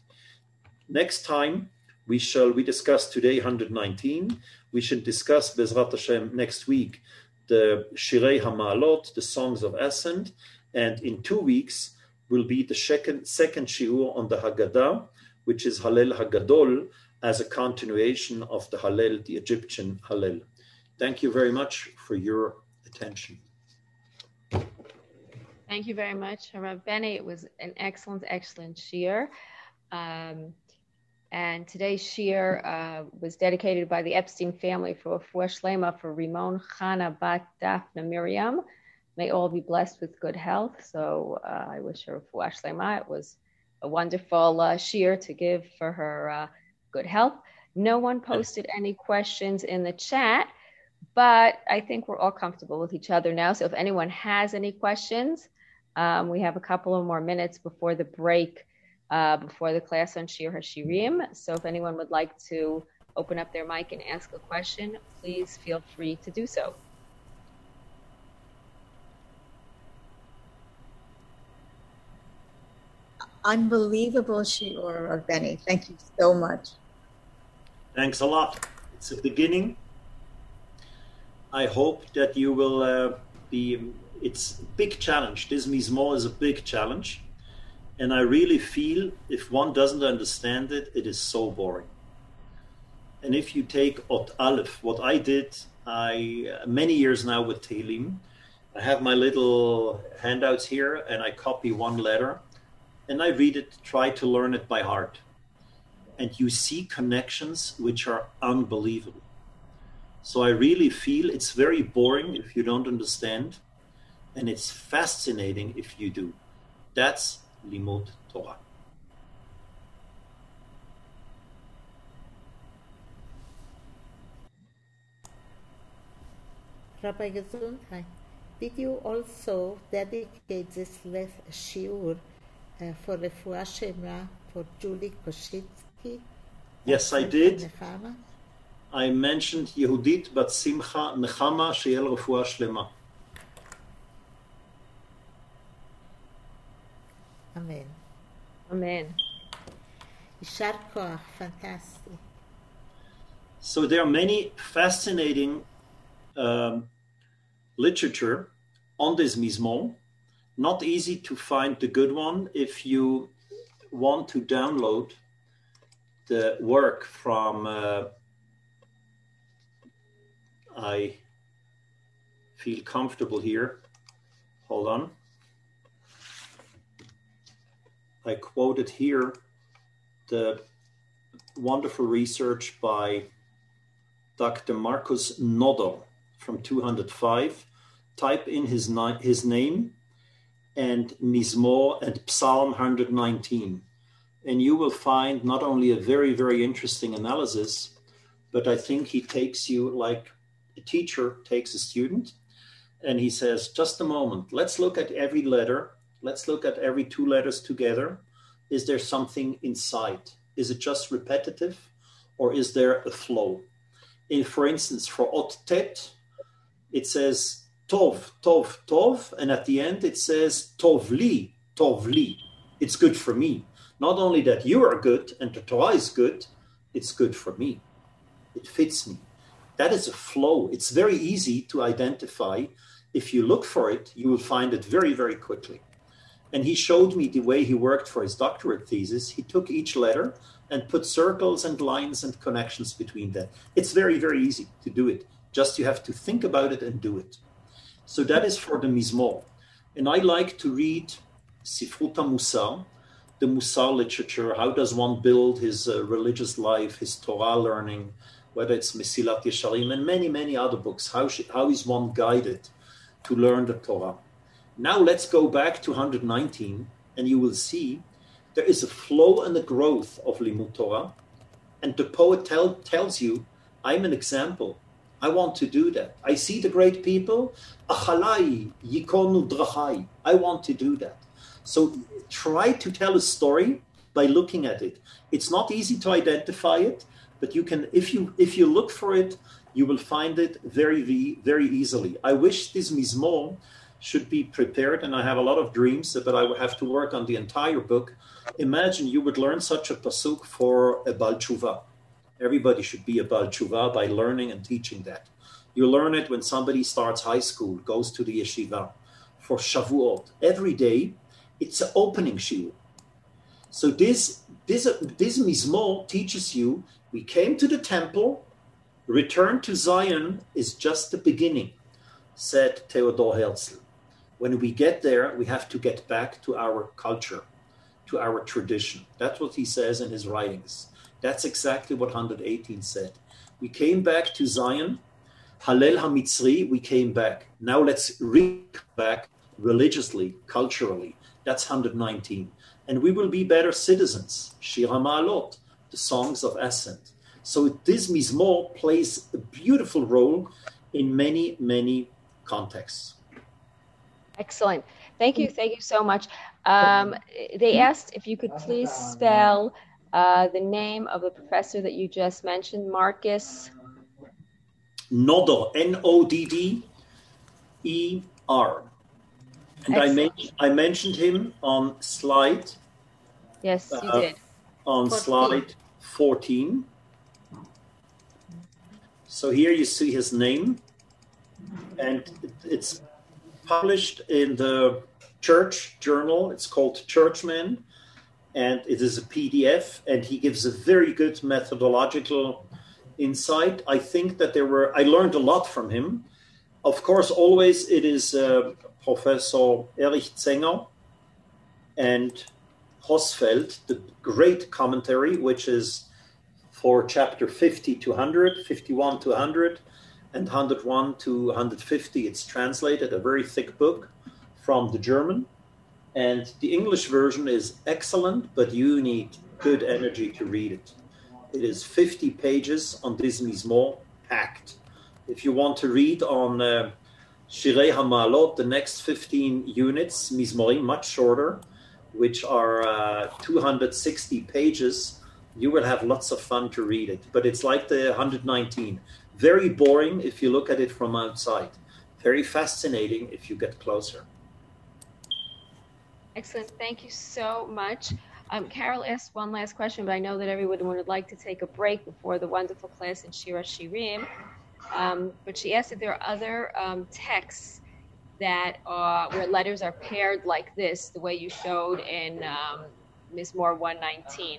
Next time, we shall, we discuss today one hundred nineteen. We should discuss Bezrat Hashem next week, the Shirei HaMa'alot, the Songs of Ascent, and in two weeks will be the second, second Shiur on the Haggadah, which is Hallel Hagadol, as a continuation of the Hallel, the Egyptian Hallel. Thank you very much for your attention. Thank you very much, Rav Benny. It was an excellent, excellent shiur. Um, and today's shiur uh, was dedicated by the Epstein family for Refuah Shlema for Rimon Chana Bat Daphna Miriam. May all be blessed with good health. So uh, I wish her Refuah Shlema. It was a wonderful uh, shiur to give for her uh, good health. No one posted any questions in the chat, but I think we're all comfortable with each other now. So if anyone has any questions, um, we have a couple of more minutes before the break, uh, before the class on Shir HaShirim. So if anyone would like to open up their mic and ask a question, please feel free to do so. Unbelievable shiur, Rav Benny. Thank you so much. Thanks a lot. It's a beginning. I hope that you will uh, be, it's a big challenge. This Mizmor is a big challenge. And I really feel if one doesn't understand it, it is so boring. And if you take Ot Aleph, what I did, I many years now with Tehillim, I have my little handouts here and I copy one letter and I read it, try to learn it by heart. And you see connections which are unbelievable. So I really feel it's very boring if you don't understand, and it's fascinating if you do. That's Limud Torah. Rabbi Gesundheit, did you also dedicate this shiur uh, for Refuah Shema for Julie Koshitsky? Yes, I did. I mentioned Yehudit Bat Simcha Nechama Sheyel Refuah Shlema. Amen. Amen. יישר כוח, fantastic. So there are many fascinating um, literature on this Mizmor. Not easy to find the good one. If you want to download the work from, uh, I feel comfortable here. Hold on. I quoted here the wonderful research by Doctor Markus Nodder from two hundred five. Type in his, ni- his name and Mizmor and Psalm one hundred nineteen. And you will find not only a very, very interesting analysis, but I think he takes you like a teacher takes a student, and he says, just a moment, let's look at every letter. Let's look at every two letters together. Is there something inside? Is it just repetitive, or is there a flow? In, for instance, for Ot Tet, it says Tov, Tov, Tov, and at the end it says Tov li, Tov li. It's good for me. Not only that you are good and the Torah is good, it's good for me. It fits me. That is a flow. It's very easy to identify. If you look for it, you will find it very, very quickly. And he showed me the way he worked for his doctorate thesis. He took each letter and put circles and lines and connections between them. It's very, very easy to do it. Just you have to think about it and do it. So that is for the Mizmor. And I like to read Sifrut HaMusar, the Musar literature. How does one build his uh, religious life, his Torah learning, whether it's Mesilat Yesharim and many, many other books. How, should, how is one guided to learn the Torah? Now let's go back to one hundred nineteen, and you will see there is a flow and a growth of Limud Torah. And the poet tell, tells you, I'm an example. I want to do that. I see the great people. Achalai yikonu drachai. I want to do that. So try to tell a story by looking at it. It's not easy to identify it, but you can, if you if you look for it, you will find it very, very easily. I wish this Mizmor should be prepared, and I have a lot of dreams, but I would have to work on the entire book. Imagine you would learn such a pasuk for a Bal Tshuva. Everybody should be a Bal Tshuva by learning and teaching that. You learn it when somebody starts high school, goes to the yeshiva. For Shavuot, every day, it's an opening shiur. So this, this, this Mizmor teaches you, we came to the temple, return to Zion is just the beginning, said Theodor Herzl. When we get there, we have to get back to our culture, to our tradition. That's what he says in his writings. That's exactly what one hundred eighteen said. We came back to Zion, Hallel HaMitzri, we came back. Now let's read back religiously, culturally. That's one hundred nineteen. And we will be better citizens. Shir HaMa'alot, the songs of ascent. So this Mizmor plays a beautiful role in many, many contexts. Excellent. Thank you. Thank you so much. Um, they asked if you could please spell uh, the name of the professor that you just mentioned, Markus Nodder, N O D D E R. And I, men- I mentioned him on slide. Yes, you uh, did. On fourteen. Slide fourteen. So here you see his name, and it's published in the church journal. It's called Churchman, and it is a P D F, and he gives a very good methodological insight. I think that there were, I learned a lot from him. Of course, always it is uh, Professor Erich Zenger and Hosfeld, the great commentary, which is for chapter fifty to one hundred, fifty-one to one hundred, and one hundred one to one hundred fifty. It's translated, a very thick book from the German. And the English version is excellent, but you need good energy to read it. It is fifty pages on this Mizmor, packed. If you want to read on uh, Shirei HaMa'alot, the next fifteen units, Mizmorim, much shorter, which are uh, two hundred sixty pages, you will have lots of fun to read it. But it's like the one hundred nineteen. Very boring if you look at it from outside. Very fascinating if you get closer. Excellent. Thank you so much. Um, Carol asked one last question, but I know that everyone would like to take a break before the wonderful class in Shira Shirim. Um, but she asked if there are other um, texts that are where letters are paired like this, the way you showed in um, Mizmor one nineteen.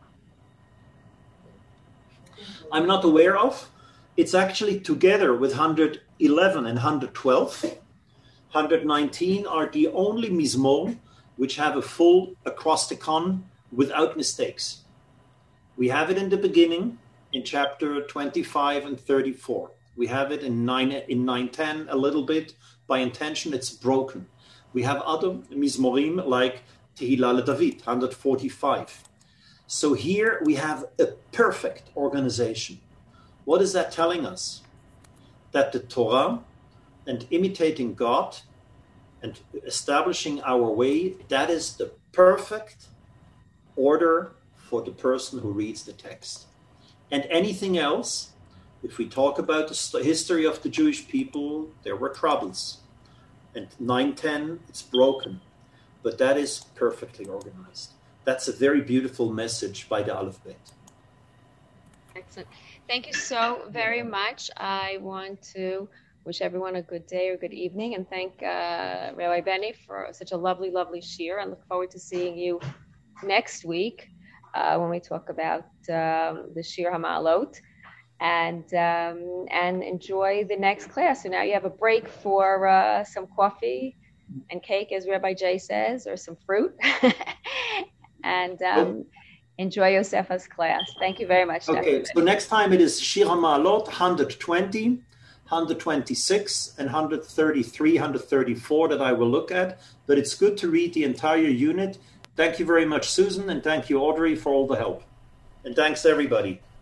I'm not aware of. It's actually together with one eleven and one twelve. one nineteen are the only Mizmor which have a full acrosticon without mistakes. We have it in the beginning in chapter twenty-five and thirty-four. We have it in nine in nine ten a little bit. By intention, it's broken. We have other Mizmorim like Tehillah LeDavid, one forty-five. So here we have a perfect organization. What is that telling us? That the Torah and imitating God and establishing our way, that is the perfect order for the person who reads the text. And anything else, if we talk about the history of the Jewish people, there were troubles. And nine ten, it's broken. But that is perfectly organized. That's a very beautiful message by the Aleph Bet. Excellent. Thank you so very much. I want to wish everyone a good day or good evening, and thank uh, Rabbi Benny for such a lovely, lovely shir. I look forward to seeing you next week uh, when we talk about um, the Shir Hamalot, and um, and enjoy the next class. So now you have a break for uh, some coffee and cake, as Rabbi Jay says, or some fruit, and um, enjoy Yosefa's class. Thank you very much. Okay, Doctor so next time it is Shir Hamalot one twenty. one twenty-six and one thirty-three, one thirty-four that I will look at, but it's good to read the entire unit. Thank you very much, Susan, and thank you, Audrey, for all the help. And thanks, everybody.